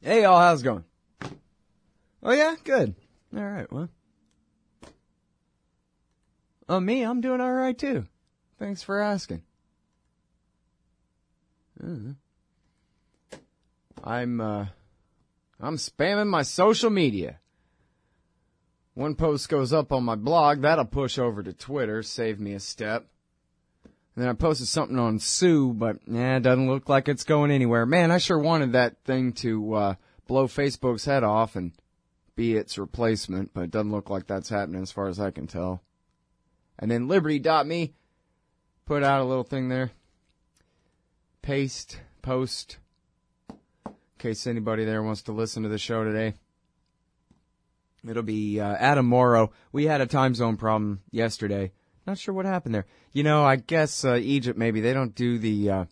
Hey, y'all, how's it going? Oh, yeah? Good. All right, well. Me, I'm doing all right, too. Thanks for asking. I'm spamming my social media. One post goes up on my blog, that'll push over to Twitter, save me a step. And then I posted something on Sue, but it doesn't look like it's going anywhere. Man, I sure wanted that thing to blow Facebook's head off and be its replacement, but it doesn't look like that's happening as far as I can tell. And then Liberty.me put out a little thing there. Post, in case anybody there wants to listen to the show today. It'll be Adam Morrow. We had a time zone problem yesterday. Not sure what happened there. You know, I guess Egypt maybe they don't do the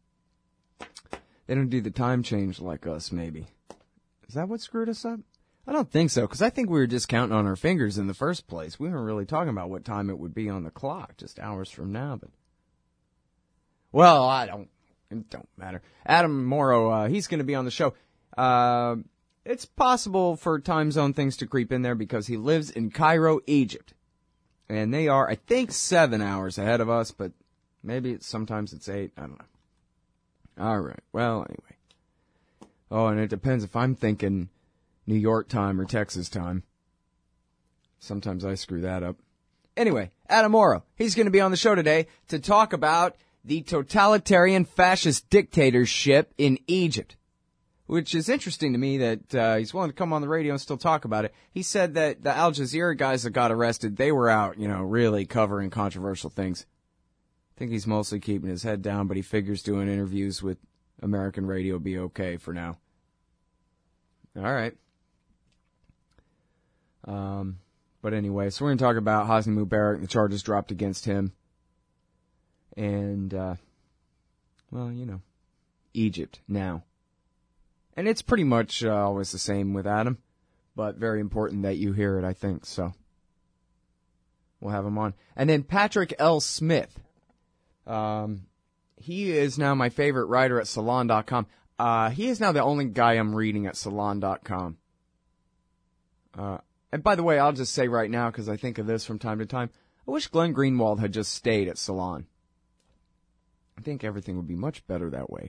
time change like us. Maybe is that what screwed us up? I don't think so, because I think we were just counting on our fingers in the first place. We weren't really talking about what time it would be on the clock, just hours from now. But well, it don't matter. Adam Morrow, he's going to be on the show. It's possible for time zone things to creep in there because he lives in Cairo, Egypt. And they are, I think, 7 hours ahead of us, but maybe sometimes it's 8. I don't know. All right. Well, anyway. Oh, and it depends if I'm thinking New York time or Texas time. Sometimes I screw that up. Anyway, Adam Morrow, he's going to be on the show today to talk about the totalitarian fascist dictatorship in Egypt. Which is interesting to me that he's willing to come on the radio and still talk about it. He said that the Al Jazeera guys that got arrested, they were out, really covering controversial things. I think he's mostly keeping his head down, but he figures doing interviews with American radio will be okay for now. All right. But anyway, so we're going to talk about Hosni Mubarak, the charges dropped against him. And, Egypt now. And it's pretty much always the same with Adam, but very important that you hear it, I think, so we'll have him on. And then Patrick L. Smith. He is now my favorite writer at Salon.com. He is now the only guy I'm reading at Salon.com. And by the way, I'll just say right now, because I think of this from time to time, I wish Glenn Greenwald had just stayed at Salon. I think everything would be much better that way.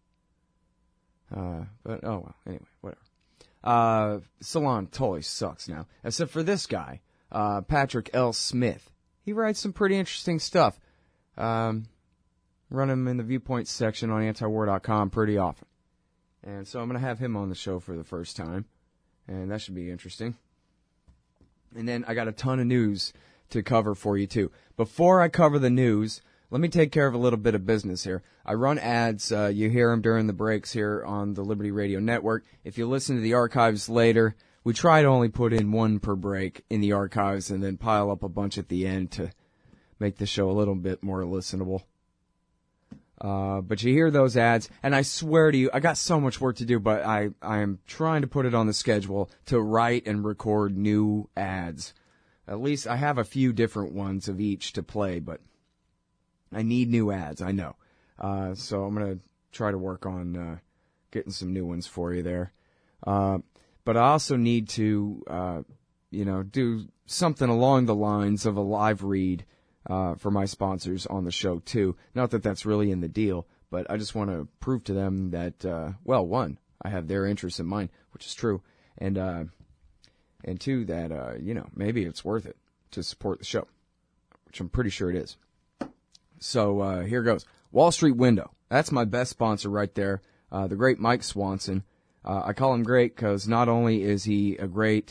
But, oh well, anyway, whatever. Salon totally sucks now. Except for this guy, Patrick L. Smith. He writes some pretty interesting stuff. Run him in the Viewpoint section on antiwar.com pretty often. And so I'm going to have him on the show for the first time. And that should be interesting. And then I got a ton of news to cover for you, too. Before I cover the news, let me take care of a little bit of business here. I run ads. You hear them during the breaks here on the Liberty Radio Network. If you listen to the archives later, we try to only put in one per break in the archives and then pile up a bunch at the end to make the show a little bit more listenable. But you hear those ads, and I swear to you, I got so much work to do, but I am trying to put it on the schedule to write and record new ads. At least I have a few different ones of each to play, but I need new ads, I know. So I'm going to try to work on getting some new ones for you there. But I also need to, do something along the lines of a live read for my sponsors on the show, too. Not that that's really in the deal, but I just want to prove to them that, one, I have their interests in mind, which is true, and two, that, maybe it's worth it to support the show, which I'm pretty sure it is. So here goes. Wall Street Window. That's my best sponsor right there. The great Mike Swanson. I call him great because not only is he a great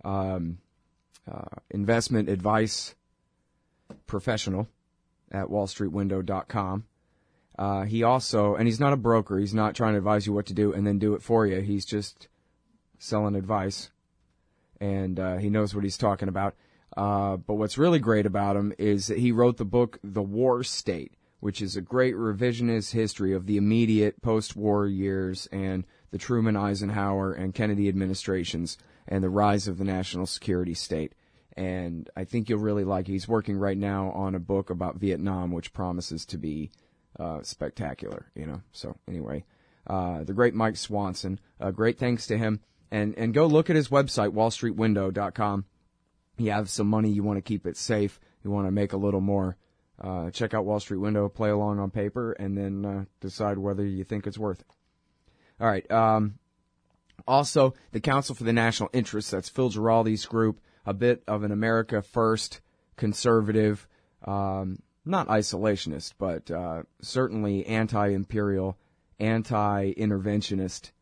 investment advice professional at wallstreetwindow.com, he also, and he's not a broker. He's not trying to advise you what to do and then do it for you. He's just selling advice, and he knows what he's talking about. But what's really great about him is that he wrote the book The War State, which is a great revisionist history of the immediate post-war years and the Truman, Eisenhower, and Kennedy administrations and the rise of the national security state. And I think you'll really like it. He's working right now on a book about Vietnam, which promises to be spectacular, So anyway, the great Mike Swanson. Great thanks to him. And go look at his website, wallstreetwindow.com. You have some money, you want to keep it safe, you want to make a little more. Check out Wall Street Window, play along on paper, and then decide whether you think it's worth it. All right. Also, the Council for the National Interest, that's Phil Giraldi's group, a bit of an America First conservative, not isolationist, but certainly anti-imperial, anti-interventionist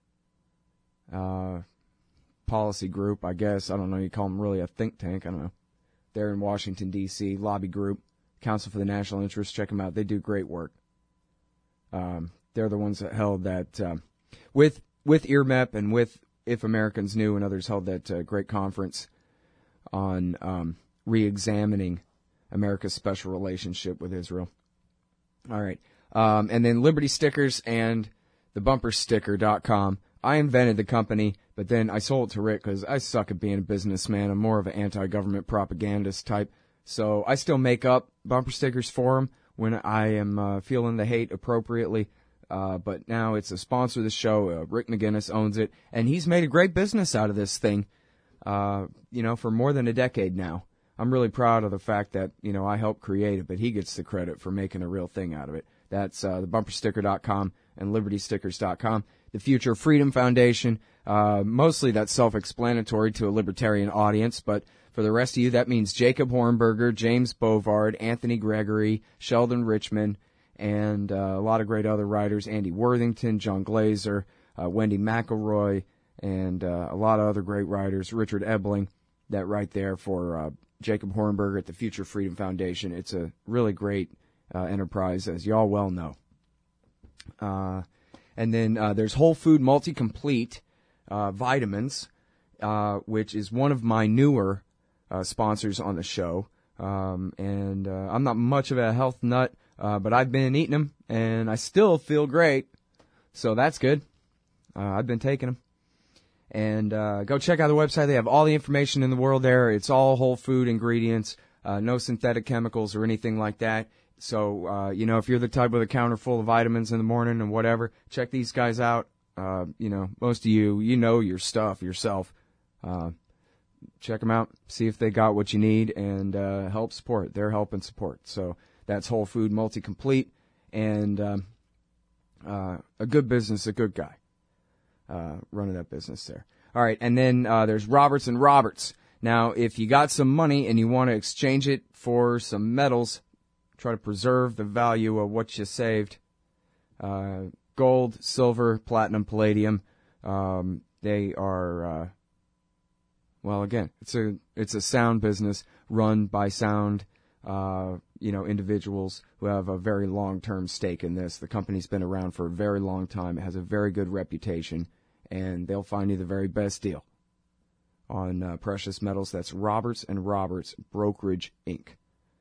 policy group, I guess. I don't know, you call them really a think tank, I don't know. They're in Washington, D.C., lobby group, Council for the National Interest. Check them out. They do great work. They're the ones that held that, with IRMEP and with If Americans Knew and others, held that great conference on re-examining America's special relationship with Israel. All right. And then Liberty Stickers and thebumpersticker.com. I invented the company, but then I sold it to Rick because I suck at being a businessman. I'm more of an anti-government propagandist type. So I still make up bumper stickers for him when I am feeling the hate appropriately. But now it's a sponsor of the show. Rick McGinnis owns it, and he's made a great business out of this thing, for more than a decade now. I'm really proud of the fact that, I helped create it, but he gets the credit for making a real thing out of it. That's thebumpersticker.com and libertystickers.com. The Future Freedom Foundation, mostly that's self-explanatory to a libertarian audience, but for the rest of you, that means Jacob Hornberger, James Bovard, Anthony Gregory, Sheldon Richman, and a lot of great other writers, Andy Worthington, John Glazer, Wendy McElroy, and a lot of other great writers, Richard Ebling, that right there for Jacob Hornberger at the Future Freedom Foundation. It's a really great enterprise, as you all well know. And then there's Whole Food Multi-Complete Vitamins, which is one of my newer sponsors on the show. And I'm not much of a health nut, but I've been eating them, and I still feel great. So that's good. I've been taking them. And go check out the website. They have all the information in the world there. It's all whole food ingredients, no synthetic chemicals or anything like that. So, if you're the type with a counter full of vitamins in the morning and whatever, check these guys out. Most of you know your stuff yourself. Check them out, see if they got what you need, and help support. They're helping support. So that's Whole Food Multi-Complete, and a good business, a good guy running that business there. All right, and then there's Roberts and Roberts. Now, if you got some money and you want to exchange it for some metals, try to preserve the value of what you saved. Gold, silver, platinum, palladium. They are, again, it's a sound business run by sound, individuals who have a very long-term stake in this. The company's been around for a very long time. It has a very good reputation, and they'll find you the very best deal on precious metals. That's Roberts and Roberts Brokerage, Inc.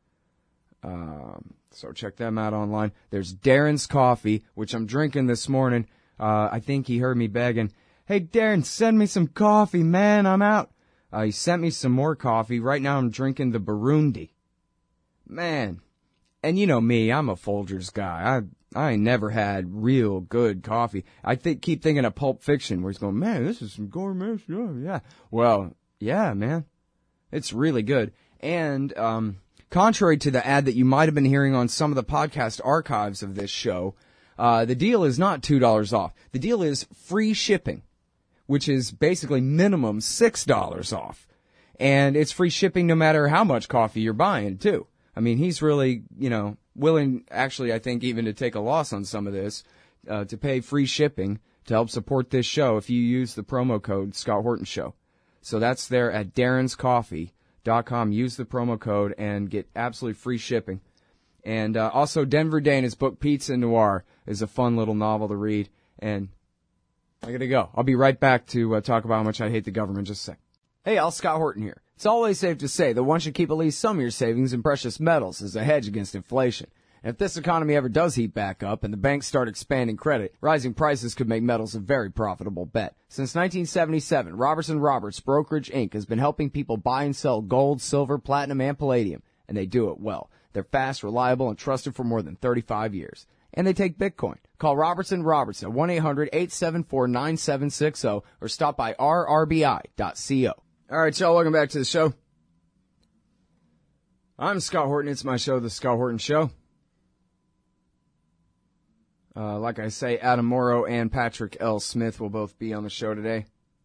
So check them out online. There's Darren's Coffee, which I'm drinking this morning. I think he heard me begging, "Hey, Darren, send me some coffee, man. I'm out." He sent me some more coffee. Right now I'm drinking the Burundi. Man. And you know me, I'm a Folgers guy. I ain't never had real good coffee. I keep thinking of Pulp Fiction, where he's going, "Man, this is some gourmet stuff." Yeah. Well, yeah, man. It's really good. And, contrary to the ad that you might have been hearing on some of the podcast archives of this show, the deal is not $2 off. The deal is free shipping, which is basically minimum $6 off. And it's free shipping no matter how much coffee you're buying, too. I mean, he's really, willing, actually, I think, even to take a loss on some of this, to pay free shipping to help support this show if you use the promo code Scott Horton Show. So that's there at darrenscoffee.com. Use the promo code and get absolutely free shipping. And also, Denver Dana's book Pizza Noir is a fun little novel to read. And I gotta go. I'll be right back to talk about how much I hate the government in just a sec. Hey, Al, Scott Horton here. It's always safe to say that one should keep at least some of your savings in precious metals as a hedge against inflation. And if this economy ever does heat back up and the banks start expanding credit, rising prices could make metals a very profitable bet. Since 1977, Roberts & Roberts Brokerage, Inc. has been helping people buy and sell gold, silver, platinum, and palladium, and they do it well. They're fast, reliable, and trusted for more than 35 years. and they take Bitcoin. Call Robertson Robertson, 1-800-874-9760, or stop by rrbi.co. All right, y'all, welcome back to the show. I'm Scott Horton. It's my show, The Scott Horton Show. Like I say, Adam Morrow and Patrick L. Smith will both be on the show today.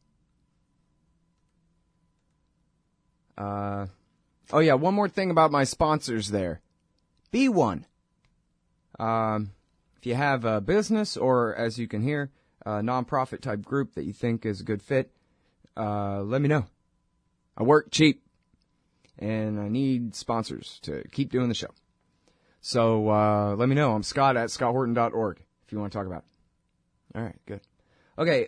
Oh yeah, one more thing about my sponsors there. Be one. If you have a business or, as you can hear, a nonprofit type group that you think is a good fit, let me know. I work cheap, and I need sponsors to keep doing the show. So let me know. I'm Scott at scotthorton.org if you want to talk about it. All right, good. Okay,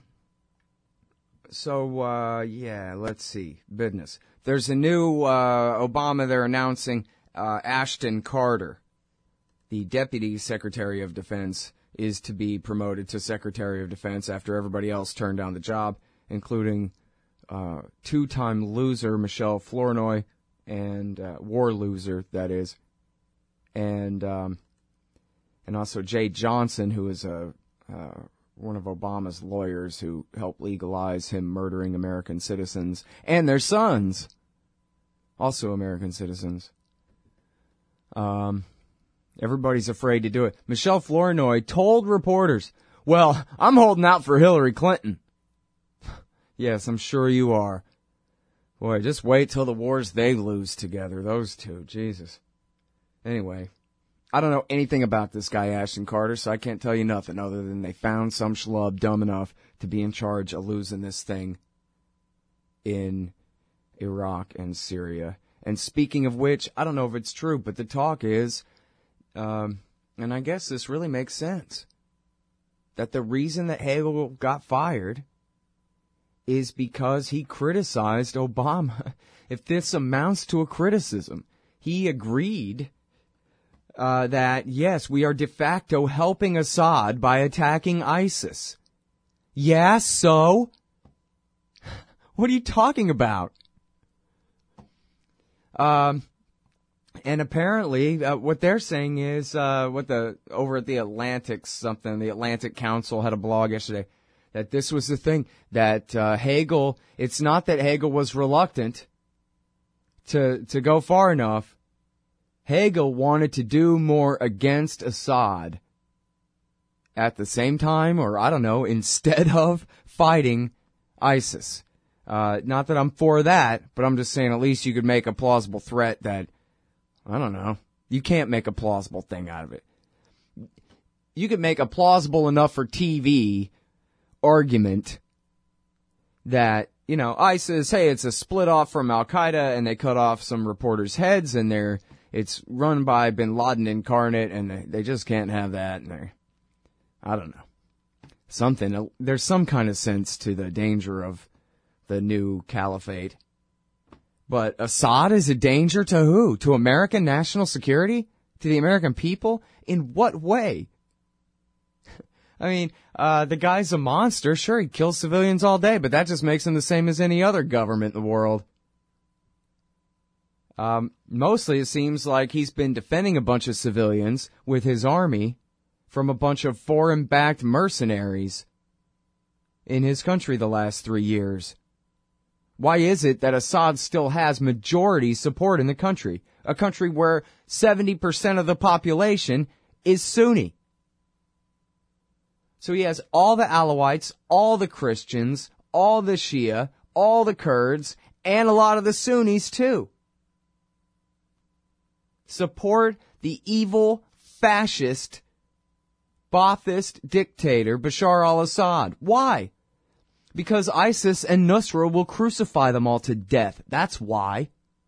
yeah, let's see. Business. There's a new Obama they're announcing, Ashton Carter, the Deputy Secretary of Defense, is to be promoted to Secretary of Defense after everybody else turned down the job, including two-time loser Michelle Flournoy and war loser, that is, and also Jay Johnson, who is one of Obama's lawyers who helped legalize him murdering American citizens and their sons, also American citizens. Everybody's afraid to do it. Michelle Flournoy told reporters, "Well, I'm holding out for Hillary Clinton." Yes, I'm sure you are. Boy, just wait till the wars they lose together, those two. Jesus. Anyway, I don't know anything about this guy, Ashton Carter, so I can't tell you nothing other than they found some schlub dumb enough to be in charge of losing this thing in Iraq and Syria. And speaking of which, I don't know if it's true, but the talk is, and I guess this really makes sense, that the reason that Hagel got fired is because he criticized Obama. If this amounts to a criticism, he agreed that, yes, we are de facto helping Assad by attacking ISIS. Yeah, so? What are you talking about? And apparently, what they're saying is, over at the Atlantic the Atlantic Council had a blog yesterday, that this was the thing, that Hagel, it's not that Hagel was reluctant to go far enough. Hagel wanted to do more against Assad at the same time, or I don't know, instead of fighting ISIS. Not that I'm for that, but I'm just saying at least you could make a plausible threat that, I don't know, you can't make a plausible thing out of it. You could make a plausible enough for TV argument that, you know, ISIS, hey, it's a split off from Al-Qaeda and they cut off some reporters' heads and it's run by bin Laden incarnate and they just can't have that. And I don't know. There's some kind of sense to the danger of the new caliphate. But Assad is a danger to who? To American national security? To the American people? In what way? I mean, the guy's a monster. Sure, he kills civilians all day, but that just makes him the same as any other government in the world. Mostly it seems like he's been defending a bunch of civilians with his army from a bunch of foreign-backed mercenaries in his country the last 3 years. Why is it that Assad still has majority support in the country? A country where 70% of the population is Sunni. So he has all the Alawites, all the Christians, all the Shia, all the Kurds, and a lot of the Sunnis too. Support the evil, fascist, Ba'athist dictator Bashar al-Assad. Why? Because ISIS and Nusra will crucify them all to death. That's why.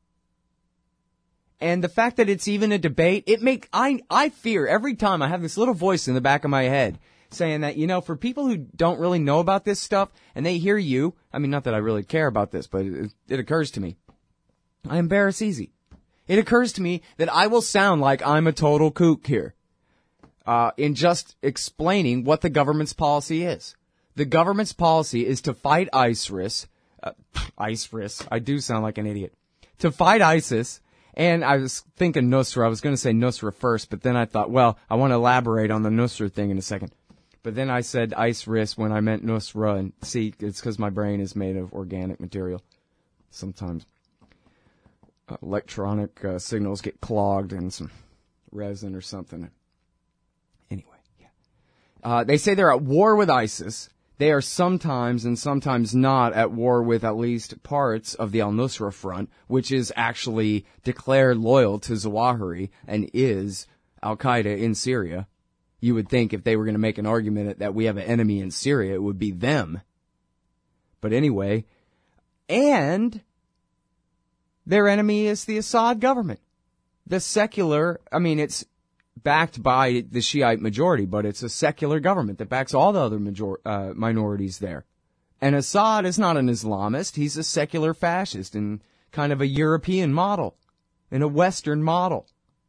And the fact that it's even a debate, I fear every time I have this little voice in the back of my head saying that, you know, for people who don't really know about this stuff and they hear you, I mean, not that I really care about this, but it occurs to me. I embarrass easy. It occurs to me that I will sound like I'm a total kook here, in just explaining what the government's policy is. The government's policy is to fight ISIS. I do sound like an idiot. To fight ISIS And I was thinking Nusra. I was going to say Nusra first, but then I thought, well, I want to elaborate on the Nusra thing in a second. But then I said ISRIS when I meant Nusra, and see, it's because my brain is made of organic material. Sometimes electronic signals get clogged in some resin or something. Anyway, yeah. They say they're at war with ISIS. They are sometimes and sometimes not at war with at least parts of the al-Nusra Front, which is actually declared loyal to Zawahiri and is al-Qaeda in Syria. You would think if they were going to make an argument that we have an enemy in Syria, it would be them. But anyway, and their enemy is the Assad government. The secular, I mean, it's backed by the Shiite majority, but it's a secular government that backs all the other minorities there. And Assad is not an Islamist. He's a secular fascist in kind of a European model, in a Western model.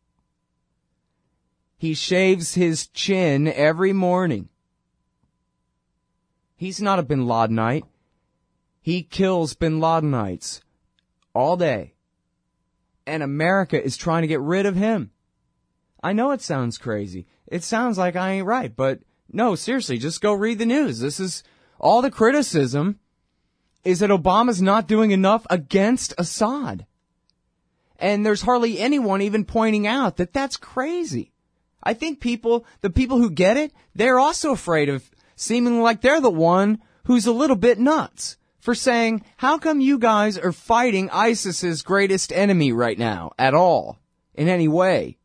He shaves his chin every morning. He's not a bin Ladenite. He kills bin Ladenites all day. And America is trying to get rid of him. I know it sounds crazy. It sounds like I ain't right, but no, seriously, just go read the news. This is all the criticism is that Obama's not doing enough against Assad. And there's hardly anyone even pointing out that that's crazy. I think the people who get it, they're also afraid of seeming like they're the one who's a little bit nuts for saying, how come you guys are fighting ISIS's greatest enemy right now at all, in any way?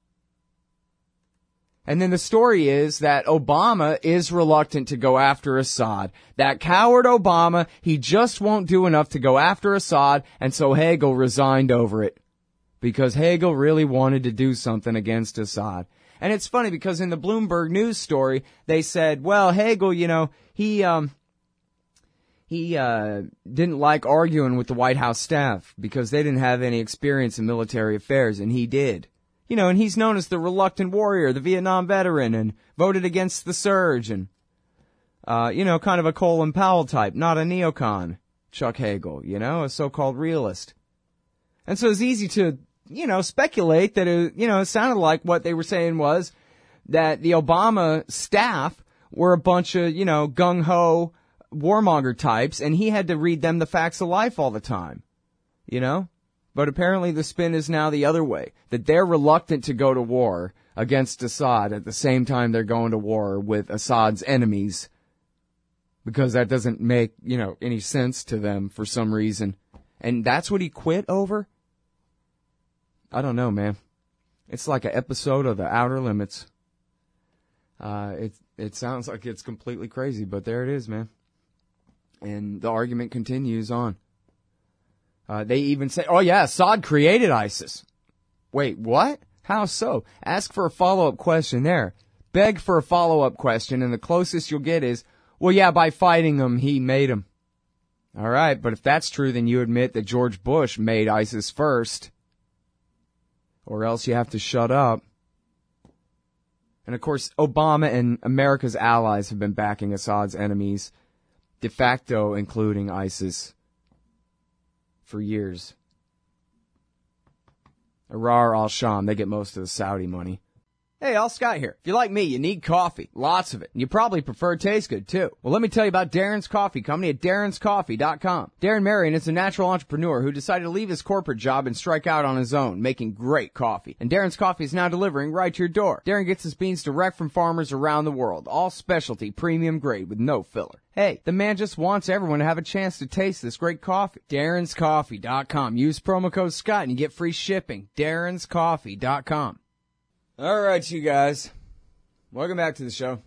And then the story is that Obama is reluctant to go after Assad. That coward Obama, he just won't do enough to go after Assad, and so Hagel resigned over it. Because Hagel really wanted to do something against Assad. And it's funny because in the Bloomberg News story, they said, well, Hagel, you know, he didn't like arguing with the White House staff because they didn't have any experience in military affairs, and he did. You know, and he's known as the reluctant warrior, the Vietnam veteran, and voted against the surge, and, you know, kind of a Colin Powell type, not a neocon, Chuck Hagel, you know, a so-called realist. And so it's easy to, you know, speculate that, it sounded like what they were saying was that the Obama staff were a bunch of, you know, gung-ho warmonger types, and he had to read them the facts of life all the time, you know? But apparently the spin is now the other way, that they're reluctant to go to war against Assad at the same time they're going to war with Assad's enemies, because that doesn't make, you know, any sense to them for some reason. And that's what he quit over? I don't know, man. It's like an episode of The Outer Limits. It sounds like it's completely crazy, but there it is, man. And the argument continues on. They even say, oh yeah, Assad created ISIS. Wait, what? How so? Ask for a follow-up question there. Beg for a follow-up question, and the closest you'll get is, well yeah, by fighting them, he made them. Alright, but if that's true, then you admit that George Bush made ISIS first. Or else you have to shut up. And of course, Obama and America's allies have been backing Assad's enemies, de facto including ISIS, for years. Ahrar al-Sham, they get most of the Saudi money. Hey, Al Scott here. If you're like me, you need coffee. Lots of it. And you probably prefer it tastes good, too. Well, let me tell you about Darren's Coffee Company at darrenscoffee.com. Darren Marion is a natural entrepreneur who decided to leave his corporate job and strike out on his own, making great coffee. And Darren's Coffee is now delivering right to your door. Darren gets his beans direct from farmers around the world. All specialty, premium grade with no filler. Hey, the man just wants everyone to have a chance to taste this great coffee. darrenscoffee.com. Use promo code Scott and you get free shipping. darrenscoffee.com. All right, you guys. Welcome back to the show.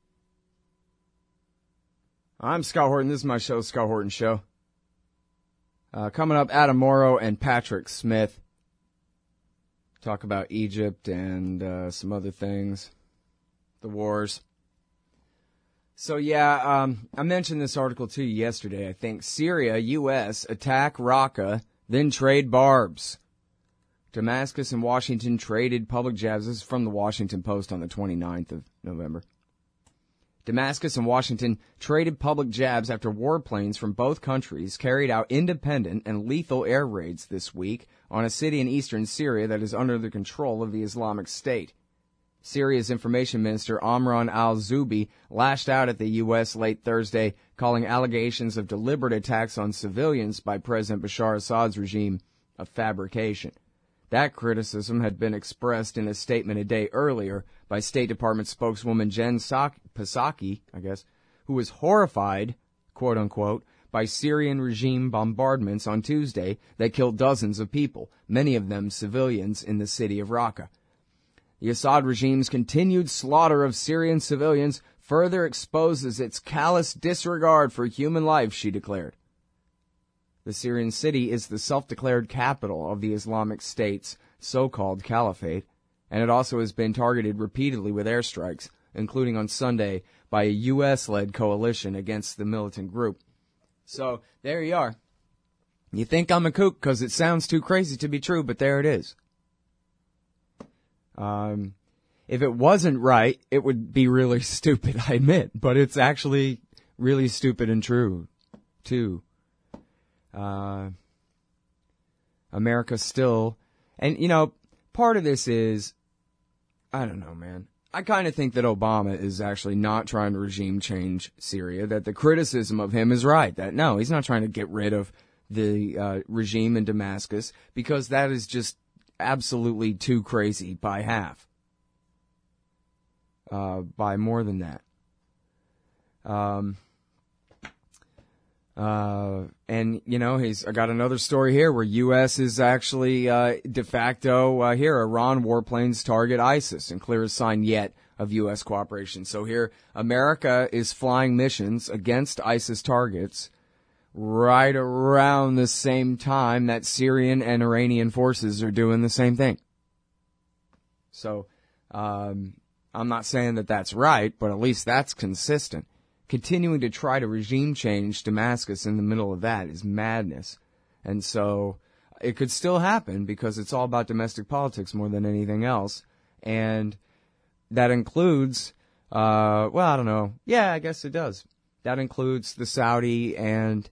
I'm Scott Horton. This is my show, Scott Horton Show. Coming up, Adam Morrow and Patrick Smith. Talk about Egypt and some other things. The wars. So, yeah, I mentioned this article to you yesterday, I think. Syria, U.S., attack Raqqa, then trade barbs. Damascus and Washington traded public jabs. This is from the Washington Post on the 29th of November. Damascus and Washington traded public jabs after warplanes from both countries carried out independent and lethal air raids this week on a city in eastern Syria that is under the control of the Islamic State. Syria's information minister Amran al-Zubi lashed out at the U.S. late Thursday, calling allegations of deliberate attacks on civilians by President Bashar Assad's regime a fabrication. That criticism had been expressed in a statement a day earlier by State Department spokeswoman Jen Psaki, who was horrified, quote-unquote, by Syrian regime bombardments on Tuesday that killed dozens of people, many of them civilians, in the city of Raqqa. The Assad regime's continued slaughter of Syrian civilians further exposes its callous disregard for human life, she declared. The Syrian city is the self-declared capital of the Islamic State's so-called caliphate, and it also has been targeted repeatedly with airstrikes, including on Sunday by a U.S.-led coalition against the militant group. So, there you are. You think I'm a kook because it sounds too crazy to be true, but there it is. If it wasn't right, it would be really stupid, I admit, but it's actually really stupid and true, too. America still, and part of this is, I don't know, man. I kind of think that Obama is actually not trying to regime change Syria, that the criticism of him is right, that no, he's not trying to get rid of the regime in Damascus, because that is just absolutely too crazy by half. By more than that. I got another story here where U.S. is actually de facto Iran warplanes target ISIS, and clearest sign yet of U.S. cooperation. So here, America is flying missions against ISIS targets right around the same time that Syrian and Iranian forces are doing the same thing. So, I'm not saying that that's right, but at least that's consistent. Continuing to try to regime change Damascus in the middle of that is madness. And so, it could still happen because it's all about domestic politics more than anything else. And that includes, I don't know. Yeah, I guess it does. That includes the Saudi and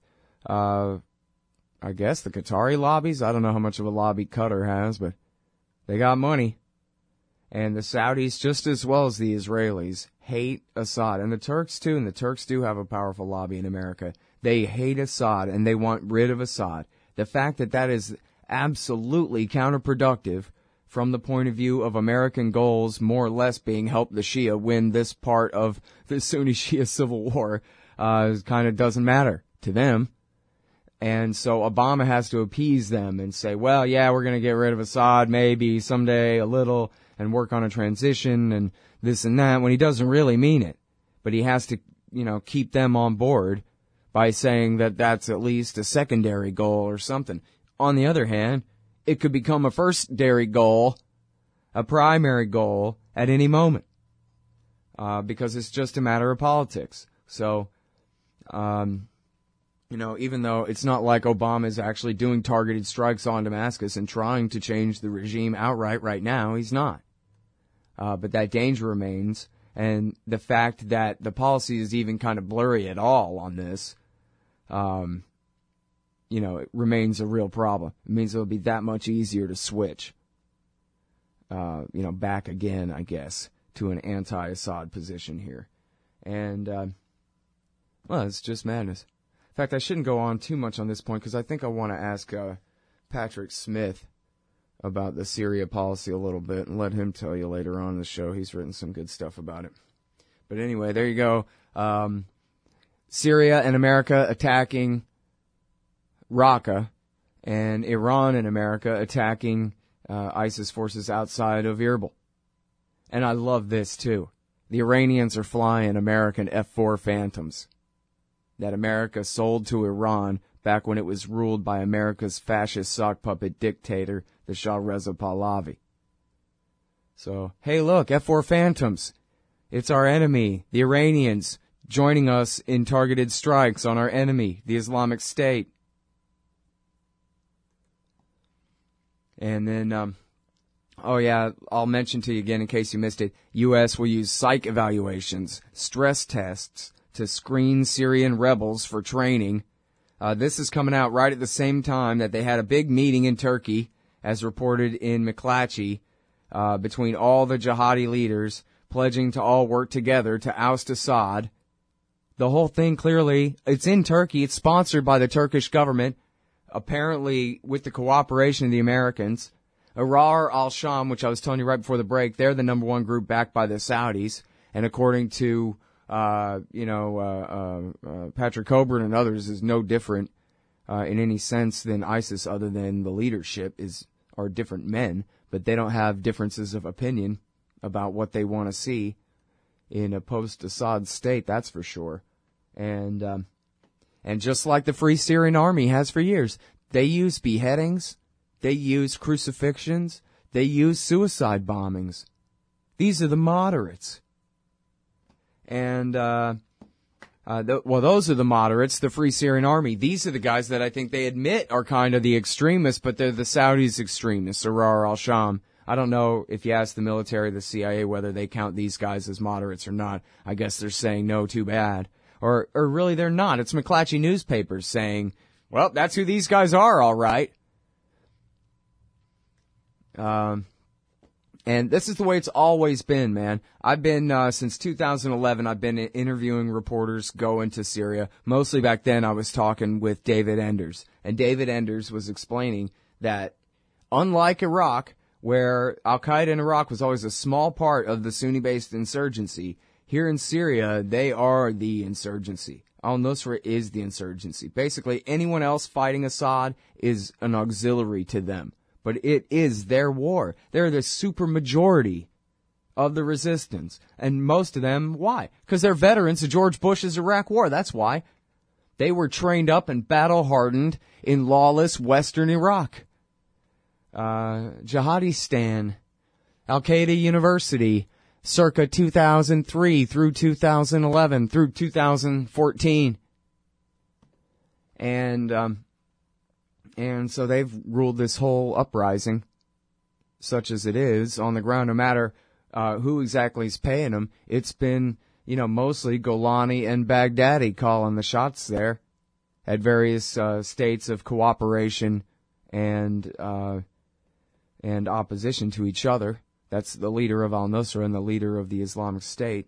I guess the Qatari lobbies. I don't know how much of a lobby Qatar has, but they got money. And the Saudis, just as well as the Israelis, hate Assad. And the Turks, too. And the Turks do have a powerful lobby in America. They hate Assad, and they want rid of Assad. The fact that that is absolutely counterproductive from the point of view of American goals, more or less being help the Shia win this part of the Sunni-Shia civil war, kind of doesn't matter to them. And so Obama has to appease them and say, well, yeah, we're going to get rid of Assad maybe someday a little and work on a transition and this and that, when he doesn't really mean it. But he has to, keep them on board by saying that that's at least a secondary goal or something. On the other hand, it could become a first-dairy goal, a primary goal at any moment, because it's just a matter of politics. So, even though it's not like Obama is actually doing targeted strikes on Damascus and trying to change the regime outright right now, he's not. But that danger remains, and the fact that the policy is even kind of blurry at all on this, it remains a real problem. It means it'll be that much easier to switch, back again, I guess, to an anti-Assad position here. And, it's just madness. In fact, I shouldn't go on too much on this point because I think I want to ask Patrick Smith about the Syria policy a little bit and let him tell you later on in the show. He's written some good stuff about it. But anyway, there you go. Syria and America attacking Raqqa, and Iran and America attacking ISIS forces outside of Erbil. And I love this, too. The Iranians are flying American F-4 Phantoms that America sold to Iran back when it was ruled by America's fascist sock puppet dictator, the Shah Reza Pahlavi. So, hey look, F-4 Phantoms. It's our enemy, the Iranians, joining us in targeted strikes on our enemy, the Islamic State. And then, Oh, yeah, I'll mention to you again in case you missed it. U.S. will use psych evaluations, stress tests to screen Syrian rebels for training. This is coming out right at the same time that they had a big meeting in Turkey, as reported in McClatchy, between all the jihadi leaders, pledging to all work together to oust Assad. The whole thing clearly, it's in Turkey, it's sponsored by the Turkish government, apparently with the cooperation of the Americans. Ahrar al-Sham, which I was telling you right before the break, they're the number one group backed by the Saudis. And according to, Patrick Coburn and others, is no different in any sense than ISIS, other than the leadership are different men, but they don't have differences of opinion about what they want to see in a post-Assad state, that's for sure. And just like the Free Syrian Army has for years, they use beheadings, they use crucifixions, they use suicide bombings. These are the moderates. And, those are the moderates, the Free Syrian Army. These are the guys that I think they admit are kind of the extremists, but they're the Saudis' extremists, Ahrar al-Sham. I don't know if you ask the military, the CIA, whether they count these guys as moderates or not. I guess they're saying no, too bad. Or really they're not. It's McClatchy newspapers saying, well, that's who these guys are, all right. And this is the way it's always been, man. I've been, since 2011, I've been interviewing reporters going to Syria. Mostly back then I was talking with David Enders. And David Enders was explaining that, unlike Iraq, where Al-Qaeda in Iraq was always a small part of the Sunni-based insurgency, here in Syria, they are the insurgency. Al-Nusra is the insurgency. Basically, anyone else fighting Assad is an auxiliary to them. But it is their war. They're the super majority of the resistance. And most of them, why? Because they're veterans of George Bush's Iraq war. That's why. They were trained up and battle-hardened in lawless Western Iraq. Jihadistan, Al-Qaeda University, circa 2003 through 2011 through 2014. And so they've ruled this whole uprising, such as it is, on the ground, no matter who exactly is paying them. It's been, mostly Golani and Baghdadi calling the shots there at various states of cooperation and opposition to each other. That's the leader of al-Nusra and the leader of the Islamic State.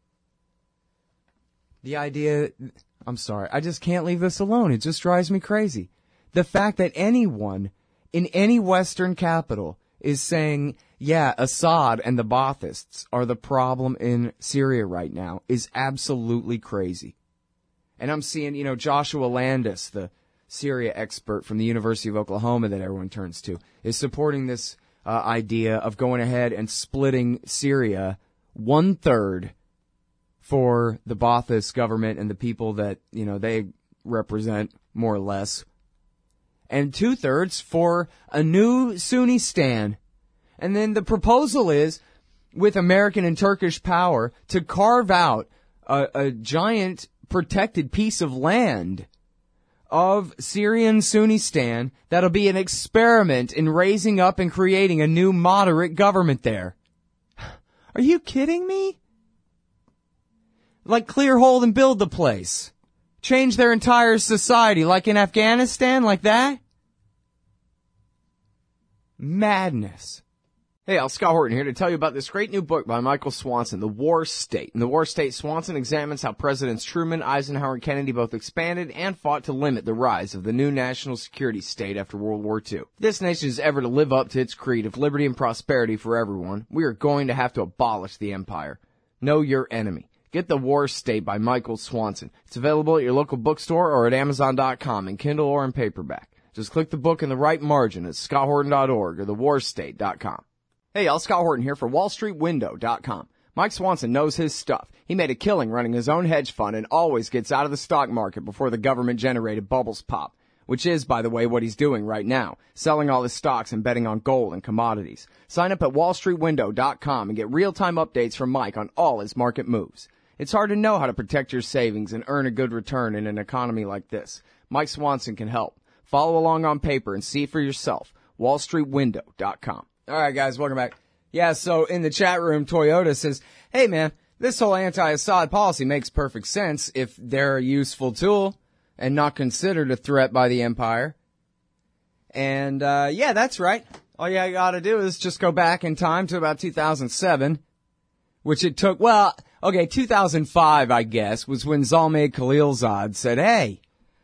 The idea, I'm sorry, I just can't leave this alone. It just drives me crazy. The fact that anyone in any Western capital is saying, yeah, Assad and the Baathists are the problem in Syria right now is absolutely crazy. And I'm seeing, Joshua Landis, the Syria expert from the University of Oklahoma that everyone turns to, is supporting this idea of going ahead and splitting Syria 1/3 for the Baathist government and the people that, they represent more or less, and 2/3 for a new Sunnistan. And then the proposal is, with American and Turkish power, to carve out a giant protected piece of land of Syrian Sunnistan that'll be an experiment in raising up and creating a new moderate government there. Are you kidding me? Like clear, hold, and build the place. Change their entire society, like in Afghanistan, like that? Madness. Hey, Scott Horton here to tell you about this great new book by Michael Swanson, The War State. In The War State, Swanson examines how Presidents Truman, Eisenhower, and Kennedy both expanded and fought to limit the rise of the new national security state after World War II. If this nation is ever to live up to its creed of liberty and prosperity for everyone, we are going to have to abolish the empire. Know your enemy. Get The War State by Michael Swanson. It's available at your local bookstore or at Amazon.com in Kindle or in paperback. Just click the book in the right margin at scotthorton.org or thewarstate.com. Hey, y'all, Scott Horton here for WallStreetWindow.com. Mike Swanson knows his stuff. He made a killing running his own hedge fund and always gets out of the stock market before the government-generated bubbles pop, which is, by the way, what he's doing right now, selling all his stocks and betting on gold and commodities. Sign up at WallStreetWindow.com and get real-time updates from Mike on all his market moves. It's hard to know how to protect your savings and earn a good return in an economy like this. Mike Swanson can help. Follow along on paper and see for yourself. WallStreetWindow.com. All right, guys, welcome back. Yeah, so in the chat room, Toyota says, hey, man, this whole anti-Assad policy makes perfect sense if they're a useful tool and not considered a threat by the empire. And, yeah, that's right. All you gotta do is just go back in time to about 2007, which it took, 2005, I guess, was when Zalmay Khalilzad said, hey,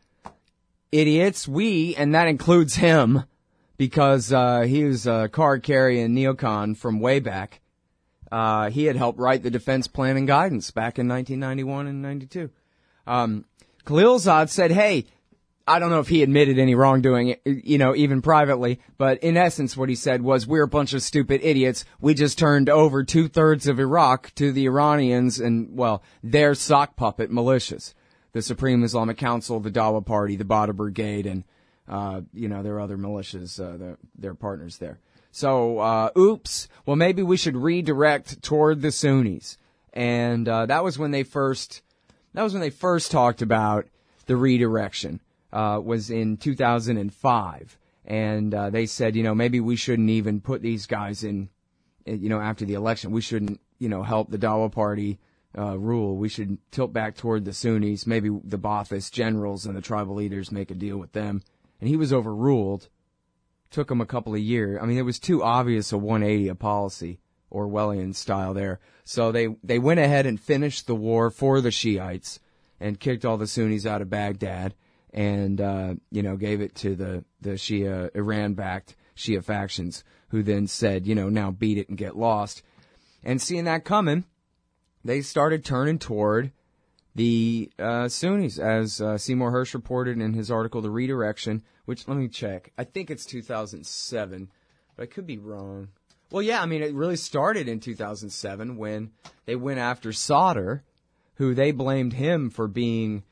idiots, and that includes him, because he was a card-carrying neocon from way back. He had helped write the Defense Plan and Guidance back in 1991 and 92. Khalilzad said, hey, I don't know if he admitted any wrongdoing, even privately, but in essence what he said was, we're a bunch of stupid idiots. We just turned over 2/3 of Iraq to the Iranians and, their sock puppet militias. The Supreme Islamic Council, the Dawa Party, the Badr Brigade, and, there are other militias, their partners there. So, oops. Well, maybe we should redirect toward the Sunnis. And, that was when they first talked about the redirection. Was in 2005. And, they said, maybe we shouldn't even put these guys in, after the election. We shouldn't, help the Dawa Party, rule. We should tilt back toward the Sunnis. Maybe the Ba'athist generals and the tribal leaders make a deal with them. And he was overruled. Took him a couple of years. I mean, it was too obvious a 180 of policy, Orwellian style there. So they went ahead and finished the war for the Shiites and kicked all the Sunnis out of Baghdad. And, gave it to the Shia, Iran-backed Shia factions, who then said, now beat it and get lost. And seeing that coming, they started turning toward the Sunnis, as Seymour Hersh reported in his article, The Redirection, which, let me check. I think it's 2007, but I could be wrong. Well, yeah, I mean, it really started in 2007 when they went after Sadr, who they blamed him for being...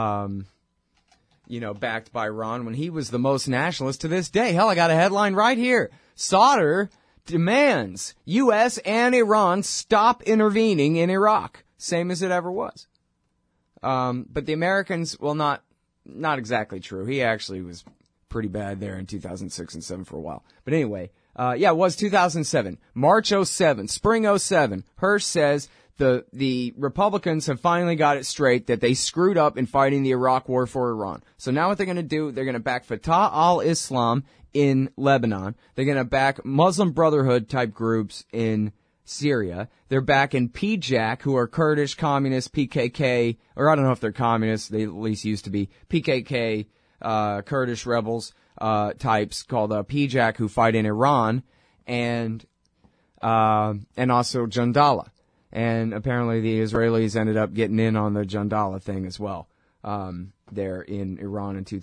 backed by Iran when he was the most nationalist to this day. Hell, I got a headline right here. Sadr demands U.S. and Iran stop intervening in Iraq. Same as it ever was. But the Americans, not exactly true. He actually was pretty bad there in 2006 and 7 for a while. But anyway, it was 2007. March 07, spring 07. Hersh says the Republicans have finally got it straight that they screwed up in fighting the Iraq war for Iran. So now what they're going to do, they're going to back Fatah al-Islam in Lebanon. They're going to back Muslim Brotherhood type groups in Syria. They're backing PJAK, who are Kurdish communist PKK, or I don't know if they're communists, they at least used to be PKK, Kurdish rebels, types called PJAK who fight in Iran, and also Jandala. And apparently the Israelis ended up getting in on the Jandala thing as well, there in Iran in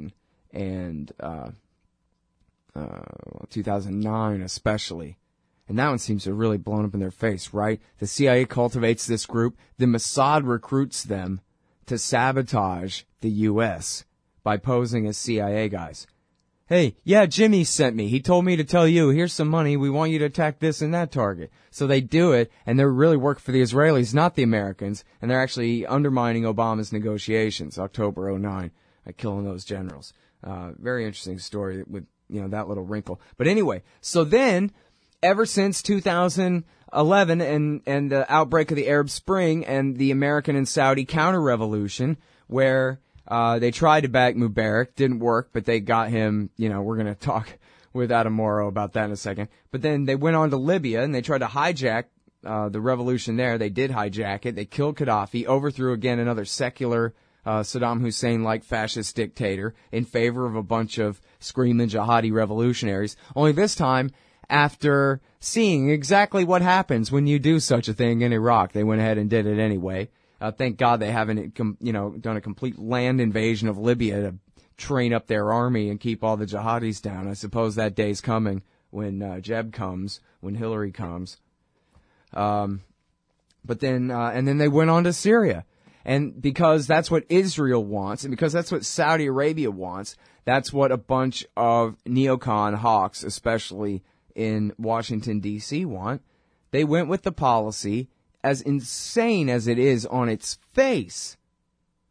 2009 especially. And that one seems to have really blown up in their face, right? The CIA cultivates this group. The Mossad recruits them to sabotage the U.S. by posing as CIA guys. Hey, yeah, Jimmy sent me. He told me to tell you, here's some money. We want you to attack this and that target. So they do it, and they're really working for the Israelis, not the Americans. And they're actually undermining Obama's negotiations, October 2009, killing those generals. Very interesting story with, that little wrinkle. But anyway, so then, ever since 2011 and the outbreak of the Arab Spring and the American and Saudi counter-revolution, where they tried to back Mubarak, didn't work, but they got him, we're going to talk with Adam Morrow about that in a second. But then they went on to Libya and they tried to hijack the revolution there. They did hijack it. They killed Gaddafi, overthrew again another secular Saddam Hussein-like fascist dictator in favor of a bunch of screaming jihadi revolutionaries. Only this time, after seeing exactly what happens when you do such a thing in Iraq, they went ahead and did it anyway. Thank God they haven't, done a complete land invasion of Libya to train up their army and keep all the jihadis down. I suppose that day's coming when Jeb comes, when Hillary comes. But then, and then they went on to Syria. And because that's what Israel wants, and because that's what Saudi Arabia wants, that's what a bunch of neocon hawks, especially in Washington, D.C., want. They went with the policy, as insane as it is on its face,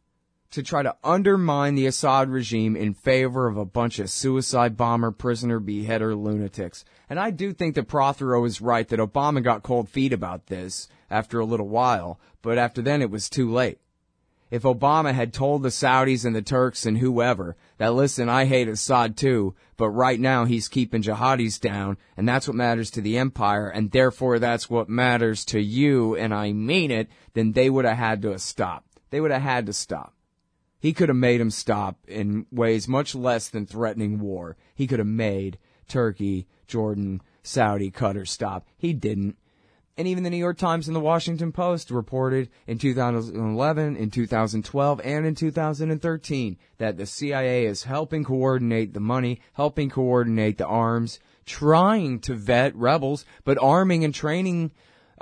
to try to undermine the Assad regime in favor of a bunch of suicide bomber, prisoner, beheader lunatics. And I do think that Prothero is right that Obama got cold feet about this after a little while, but after then it was too late. If Obama had told the Saudis and the Turks and whoever that, listen, I hate Assad too, but right now he's keeping jihadis down, and that's what matters to the empire, and therefore that's what matters to you, and I mean it, then they would have had to have stopped. They would have had to stop. He could have made him stop in ways much less than threatening war. He could have made Turkey, Jordan, Saudi, Qatar stop. He didn't. And even the New York Times and the Washington Post reported in 2011, in 2012, and in 2013 that the CIA is helping coordinate the money, helping coordinate the arms, trying to vet rebels, but arming and training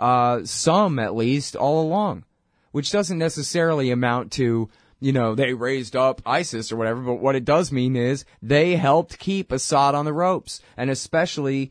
some, at least, all along, which doesn't necessarily amount to, you know, they raised up ISIS or whatever, but what it does mean is they helped keep Assad on the ropes, and especially,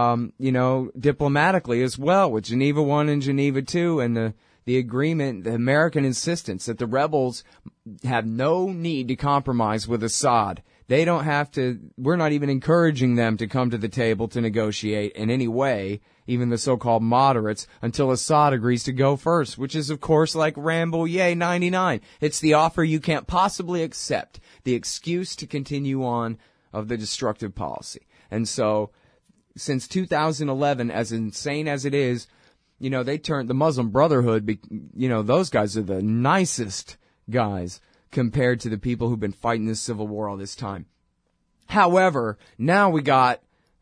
diplomatically as well, with Geneva I and Geneva II and the agreement, the American insistence that the rebels have no need to compromise with Assad. They don't have to, we're not even encouraging them to come to the table to negotiate in any way, even the so-called moderates, until Assad agrees to go first, which is, of course, like Rambouillet 99. It's the offer you can't possibly accept, the excuse to continue on of the destructive policy. And so, since 2011, as insane as it is, you know, they turned the Muslim Brotherhood, you know, those guys are the nicest guys compared to the people who've been fighting this civil war all this time. However, now we got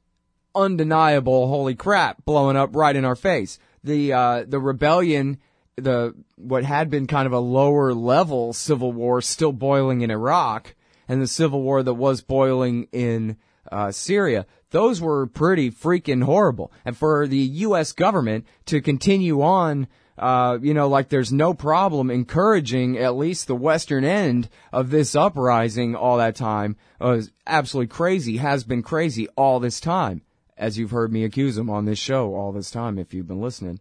undeniable holy crap blowing up right in our face. The rebellion, what had been kind of a lower level civil war still boiling in Iraq, and the civil war that was boiling in Syria, those were pretty freaking horrible. And for the U.S. government to continue on, like there's no problem encouraging at least the western end of this uprising all that time was absolutely crazy, has been crazy all this time, as you've heard me accuse them on this show all this time if you've been listening.